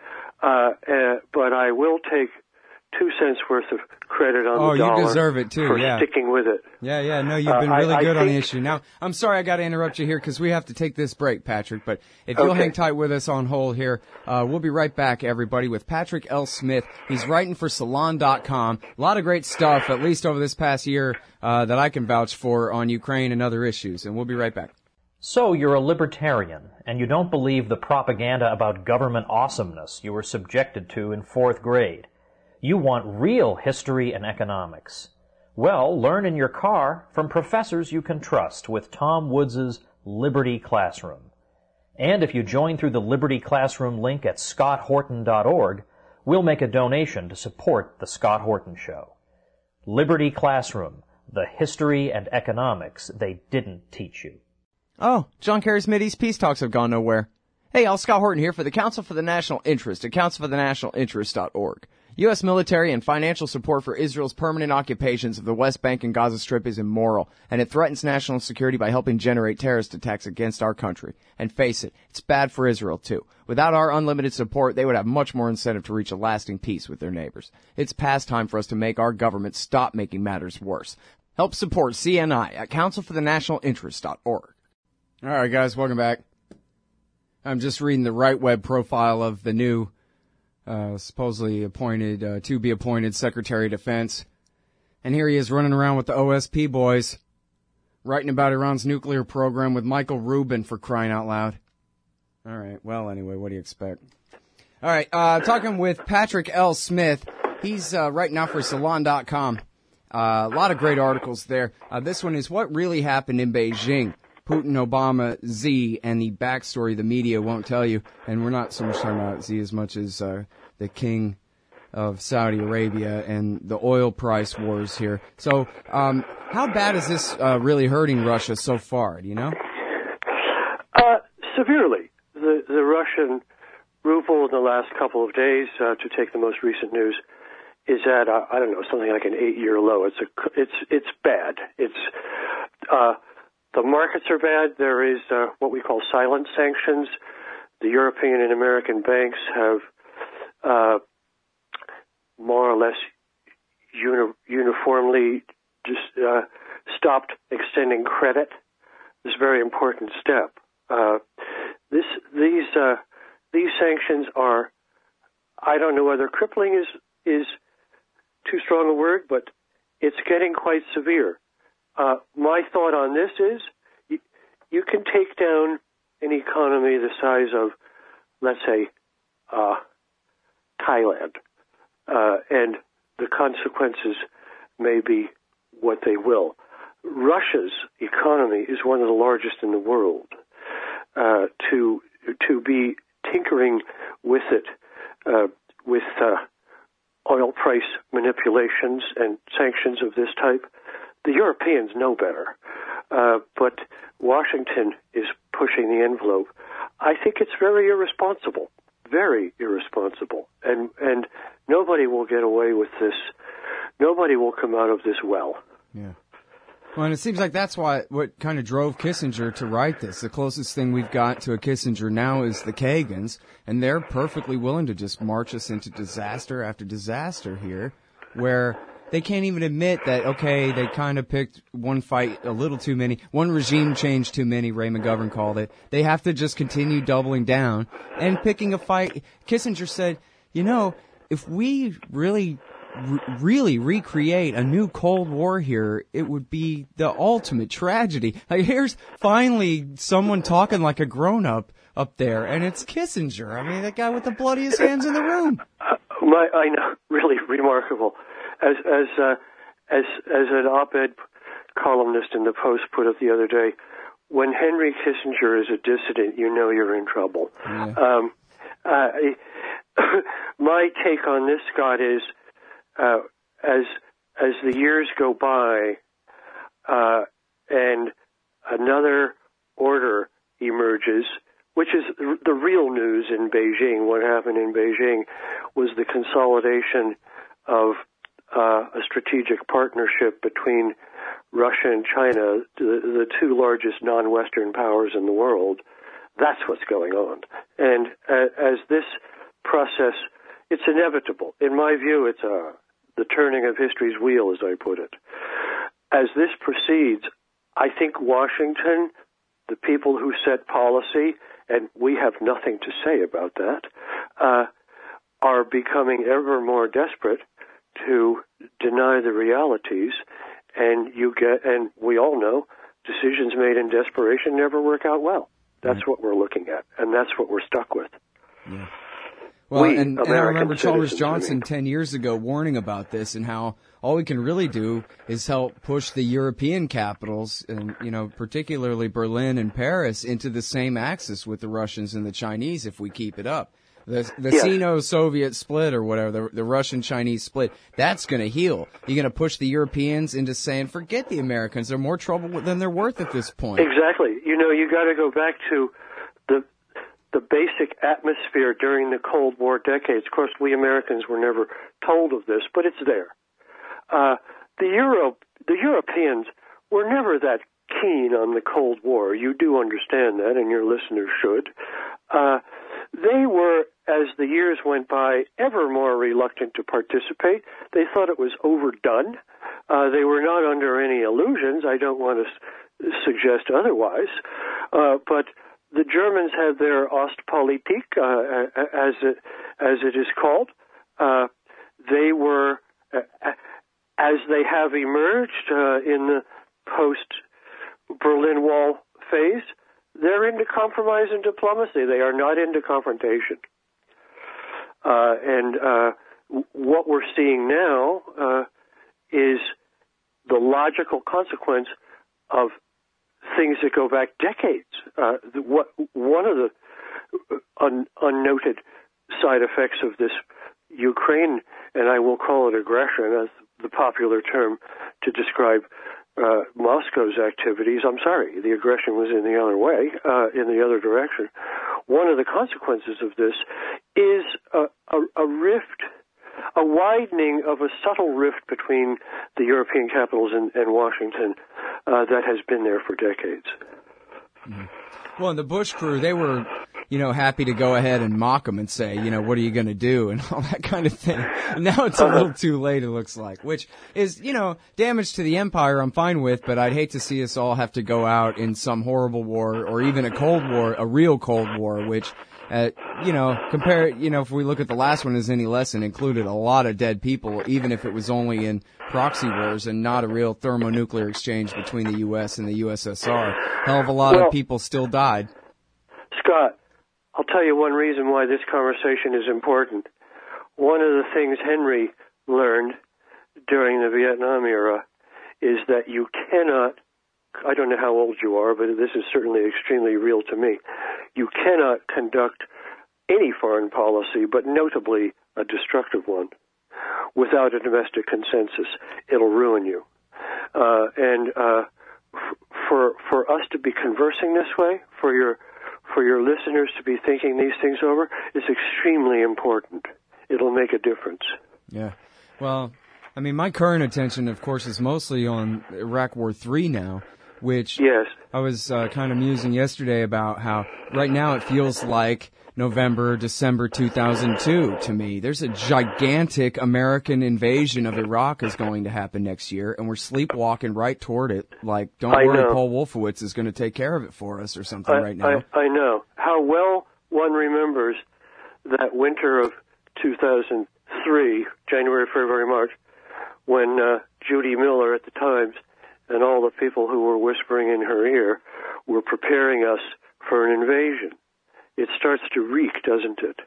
But I will take 2 cents worth of credit on the dollar. Oh, you deserve it too, for sticking with it. Yeah, no, you've been really good on the issue. Now, I'm sorry I got to interrupt you here because we have to take this break, Patrick, but if you'll hang tight with us on hold here, we'll be right back, everybody, with Patrick L. Smith. He's writing for Salon.com. A lot of great stuff, at least over this past year, that I can vouch for on Ukraine and other issues, and we'll be right back. So you're a libertarian, and you don't believe the propaganda about government awesomeness you were subjected to in 4th grade. You want real history and economics. Well, learn in your car from professors you can trust with Tom Woods' Liberty Classroom. And if you join through the Liberty Classroom link at scotthorton.org, we'll make a donation to support The Scott Horton Show. Liberty Classroom, the history and economics they didn't teach you. Oh, John Kerry's Mideast Peace Talks have gone nowhere. Hey, Al Scott Horton here for the Council for the National Interest at councilforthenationalinterest.org. U.S. military and financial support for Israel's permanent occupations of the West Bank and Gaza Strip is immoral, and it threatens national security by helping generate terrorist attacks against our country. And face it, it's bad for Israel, too. Without our unlimited support, they would have much more incentive to reach a lasting peace with their neighbors. It's past time for us to make our government stop making matters worse. Help support CNI at councilforthenationalinterest.org. All right, guys, welcome back. I'm just reading the Right Web profile of the new supposedly appointed, to be appointed Secretary of Defense. And here he is running around with the OSP boys, writing about Iran's nuclear program with Michael Rubin, for crying out loud. All right, well, anyway, what do you expect? All right, talking with Patrick L. Smith. He's writing out for Salon.com. A lot of great articles there. This one is What Really Happened in Beijing. Putin, Obama, Z, and the backstory the media won't tell you. And we're not so much talking about Z as much as the king of Saudi Arabia and the oil price wars here. So how bad is this really hurting Russia so far? Do you know? Severely. The Russian ruble in the last couple of days, to take the most recent news, is at I don't know, something like an 8-year low. It's bad. The markets are bad. There is what we call silent sanctions. The European and American banks have more or less uniformly just stopped extending credit. This is a very important step. These sanctions are, I don't know whether crippling is too strong a word, but it's getting quite severe. My thought on this is you can take down an economy the size of, let's say, Thailand, and the consequences may be what they will. Russia's economy is one of the largest in the world. To be tinkering with it, with oil price manipulations and sanctions of this type, the Europeans know better, but Washington is pushing the envelope. I think it's very irresponsible, and nobody will get away with this. Nobody will come out of this well. Yeah. Well, and it seems like that's what kind of drove Kissinger to write this. The closest thing we've got to a Kissinger now is the Kagans, and they're perfectly willing to just march us into disaster after disaster here, where they can't even admit that, okay, they kind of picked one fight a little too many, one regime change too many, Ray McGovern called it. They have to just continue doubling down and picking a fight. Kissinger said, if we really recreate a new Cold War here, it would be the ultimate tragedy. Like, here's finally someone talking like a grown-up up there, and it's Kissinger. I mean, that guy with the bloodiest hands in the room. I know, really remarkable. As an op-ed columnist in the Post put it the other day, when Henry Kissinger is a dissident, you know you're in trouble. Yeah. My take on this, Scott, is as the years go by and another order emerges, which is the real news in Beijing. What happened in Beijing was the consolidation of a strategic partnership between Russia and China, the two largest non-Western powers in the world. That's what's going on. And as this process, it's inevitable. In my view, it's the turning of history's wheel, as I put it. As this proceeds, I think Washington, the people who set policy, and we have nothing to say about that, are becoming ever more desperate to deny the realities, and we all know decisions made in desperation never work out well. That's what we're looking at, and that's what we're stuck with. Yeah. Well, and I remember Chalmers Johnson 10 years ago warning about this and how all we can really do is help push the European capitals, and particularly Berlin and Paris, into the same axis with the Russians and the Chinese if we keep it up. The Sino-Soviet split or whatever, the Russian-Chinese split, that's going to heal. You're going to push the Europeans into saying, forget the Americans. They're more trouble than they're worth at this point. Exactly. You got to go back to the basic atmosphere during the Cold War decades. Of course, we Americans were never told of this, but it's there. The Europeans were never that keen on the Cold War. You do understand that, and your listeners should. They were, as the years went by, ever more reluctant to participate. They thought it was overdone. They were not under any illusions. I don't want to suggest otherwise. But the Germans had their Ostpolitik, as it is called. They were, as they have emerged in the post-Berlin Wall phase, they're into compromise and diplomacy. They are not into confrontation. And what we're seeing now is the logical consequence of things that go back decades. One of the unnoted side effects of this Ukraine, and I will call it aggression, as the popular term to describe Moscow's activities. I'm sorry, the aggression was in the other way, in the other direction. One of the consequences of this is a rift, a widening of a subtle rift between the European capitals and Washington that has been there for decades. Mm-hmm. Well, and the Bush crew, they were, happy to go ahead and mock them and say, what are you going to do and all that kind of thing. And now it's a little too late, it looks like, which is, damage to the empire I'm fine with, but I'd hate to see us all have to go out in some horrible war or even a Cold War, a real Cold War, which, if we look at the last one as any lesson, included a lot of dead people, even if it was only in proxy wars and not a real thermonuclear exchange between the U.S. and the USSR. Hell of a lot of people still died. Scott, I'll tell you one reason why this conversation is important. One of the things Henry learned during the Vietnam era is that you cannot, I don't know how old you are, but this is certainly extremely real to me, you cannot conduct any foreign policy, but notably a destructive one, without a domestic consensus. It'll ruin you. For us to be conversing this way, for your listeners to be thinking these things over, is extremely important. It'll make a difference. Yeah. Well, my current attention, of course, is mostly on Iraq War III now, which yes. I was kind of musing yesterday about how right now it feels like November, December 2002 to me. There's a gigantic American invasion of Iraq is going to happen next year, and we're sleepwalking right toward it. Like, don't worry, Paul Wolfowitz is going to take care of it for us or something right now. I know. How well one remembers that winter of 2003, January, February, March, when Judy Miller at the Times and all the people who were whispering in her ear were preparing us for an invasion. It starts to reek, doesn't it?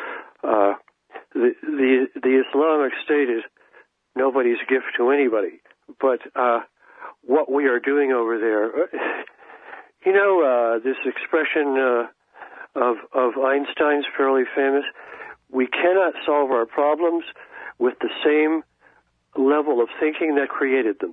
The Islamic State is nobody's gift to anybody. But what we are doing over there, this expression of Einstein's fairly famous, we cannot solve our problems with the same level of thinking that created them.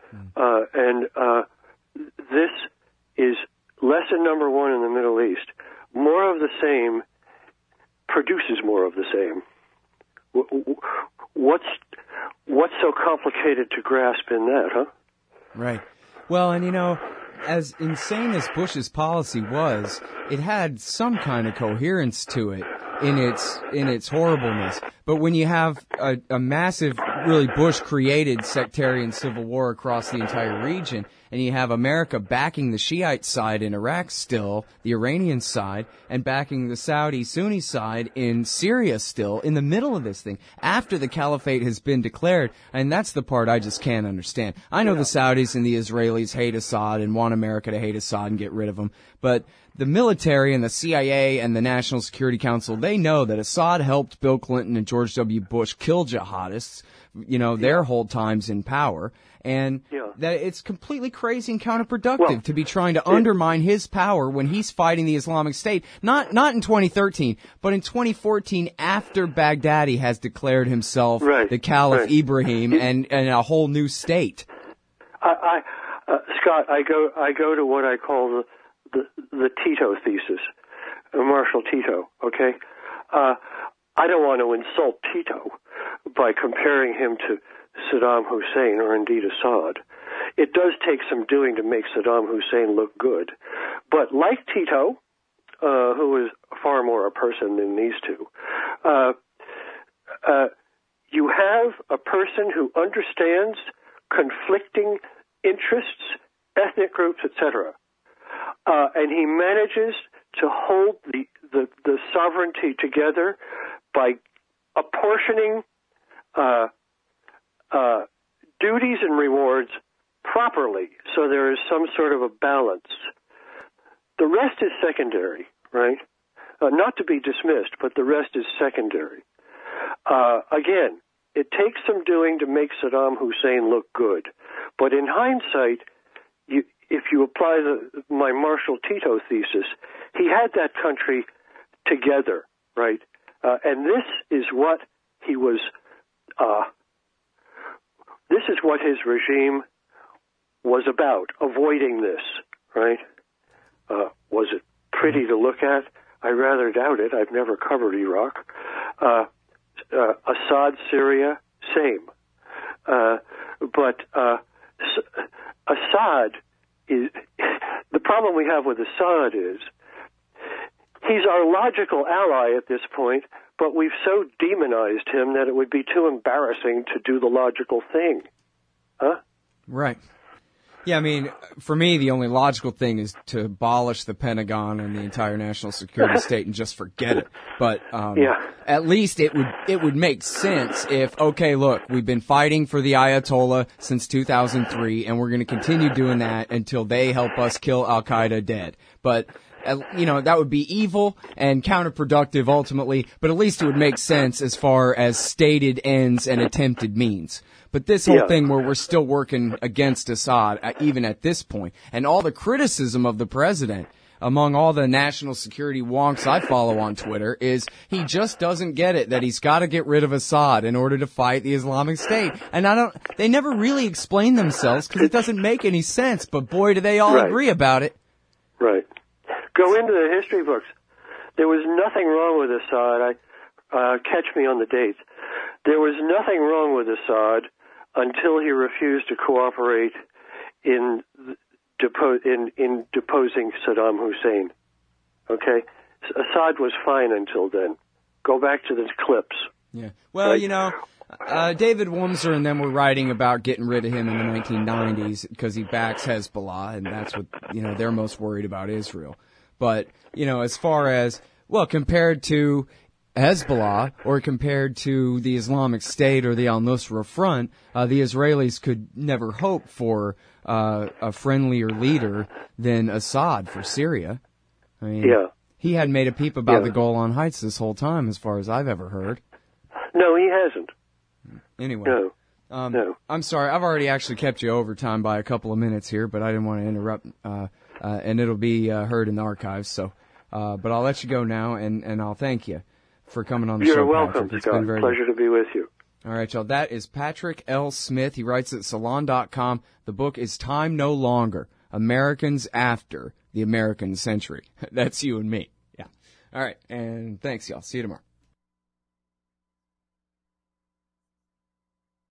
This is lesson number one in the Middle East. More of the same produces more of the same. What's so complicated to grasp in that, huh? Right. Well, and as insane as Bush's policy was, it had some kind of coherence to it in its horribleness. But when you have a massive, really Bush-created sectarian civil war across the entire region, and you have America backing the Shiite side in Iraq still, the Iranian side, and backing the Saudi Sunni side in Syria still, in the middle of this thing, after the caliphate has been declared, and that's the part I just can't understand. I know the Saudis and the Israelis hate Assad and want America to hate Assad and get rid of him, but the military and the CIA and the National Security Council, they know that Assad helped Bill Clinton and George W. Bush kill jihadists, their whole times in power, and that it's completely crazy and counterproductive to be trying to undermine his power when he's fighting the Islamic State, not in 2013, but in 2014 after Baghdadi has declared himself the Caliph Ibrahim and a whole new state. Scott, I go to what I call the Tito thesis, Marshal Tito, okay? I don't want to insult Tito by comparing him to Saddam Hussein or indeed Assad. It does take some doing to make Saddam Hussein look good. But like Tito, who is far more a person than these two, you have a person who understands conflicting interests, ethnic groups, etc., and he manages to hold the sovereignty together by apportioning duties and rewards properly, so there is some sort of a balance. The rest is secondary, right? Not to be dismissed, but the rest is secondary. Again, it takes some doing to make Saddam Hussein look good, but in hindsight, if you apply my Marshal Tito thesis, he had that country together, right? And this is what he was. This is what his regime was about, avoiding this, right? Was it pretty to look at? I rather doubt it. I've never covered Iraq. Assad, Syria, same. But Assad is the problem we have with Assad is he's our logical ally at this point, but we've so demonized him that it would be too embarrassing to do the logical thing. Huh? Right. Yeah, I mean, for me, the only logical thing is to abolish the Pentagon and the entire national security state and just forget it. But at least it would make sense if, okay, look, we've been fighting for the Ayatollah since 2003, and we're going to continue doing that until they help us kill Al-Qaeda dead. But that would be evil and counterproductive ultimately, but at least it would make sense as far as stated ends and attempted means. But this whole thing where we're still working against Assad, even at this point, and all the criticism of the president among all the national security wonks I follow on Twitter is he just doesn't get it that he's got to get rid of Assad in order to fight the Islamic State. And they never really explain themselves because it doesn't make any sense, but boy, do they all agree about it. Right. Go into the history books. There was nothing wrong with Assad. Catch me on the dates. There was nothing wrong with Assad until he refused to cooperate in deposing Saddam Hussein. Okay? Assad was fine until then. Go back to the clips. Yeah. Well, right? David Wurmser and them were writing about getting rid of him in the 1990s because he backs Hezbollah, and that's what, they're most worried about, Israel. But, as far as, compared to Hezbollah or compared to the Islamic State or the Al-Nusra Front, the Israelis could never hope for a friendlier leader than Assad for Syria. I mean, he hadn't made a peep about the Golan Heights this whole time, as far as I've ever heard. No, he hasn't. Anyway. No. No. I'm sorry, I've already actually kept you over time by a couple of minutes here, but I didn't want to interrupt, and it'll be heard in the archives, so, but I'll let you go now, and I'll thank you for coming on the show, You're welcome, Patrick. It's Scott. been very Pleasure to be with you. All right, y'all. That is Patrick L. Smith. He writes at Salon.com. The book is Time No Longer, Americans After the American Century. That's you and me. Yeah. All right, and thanks, y'all. See you tomorrow.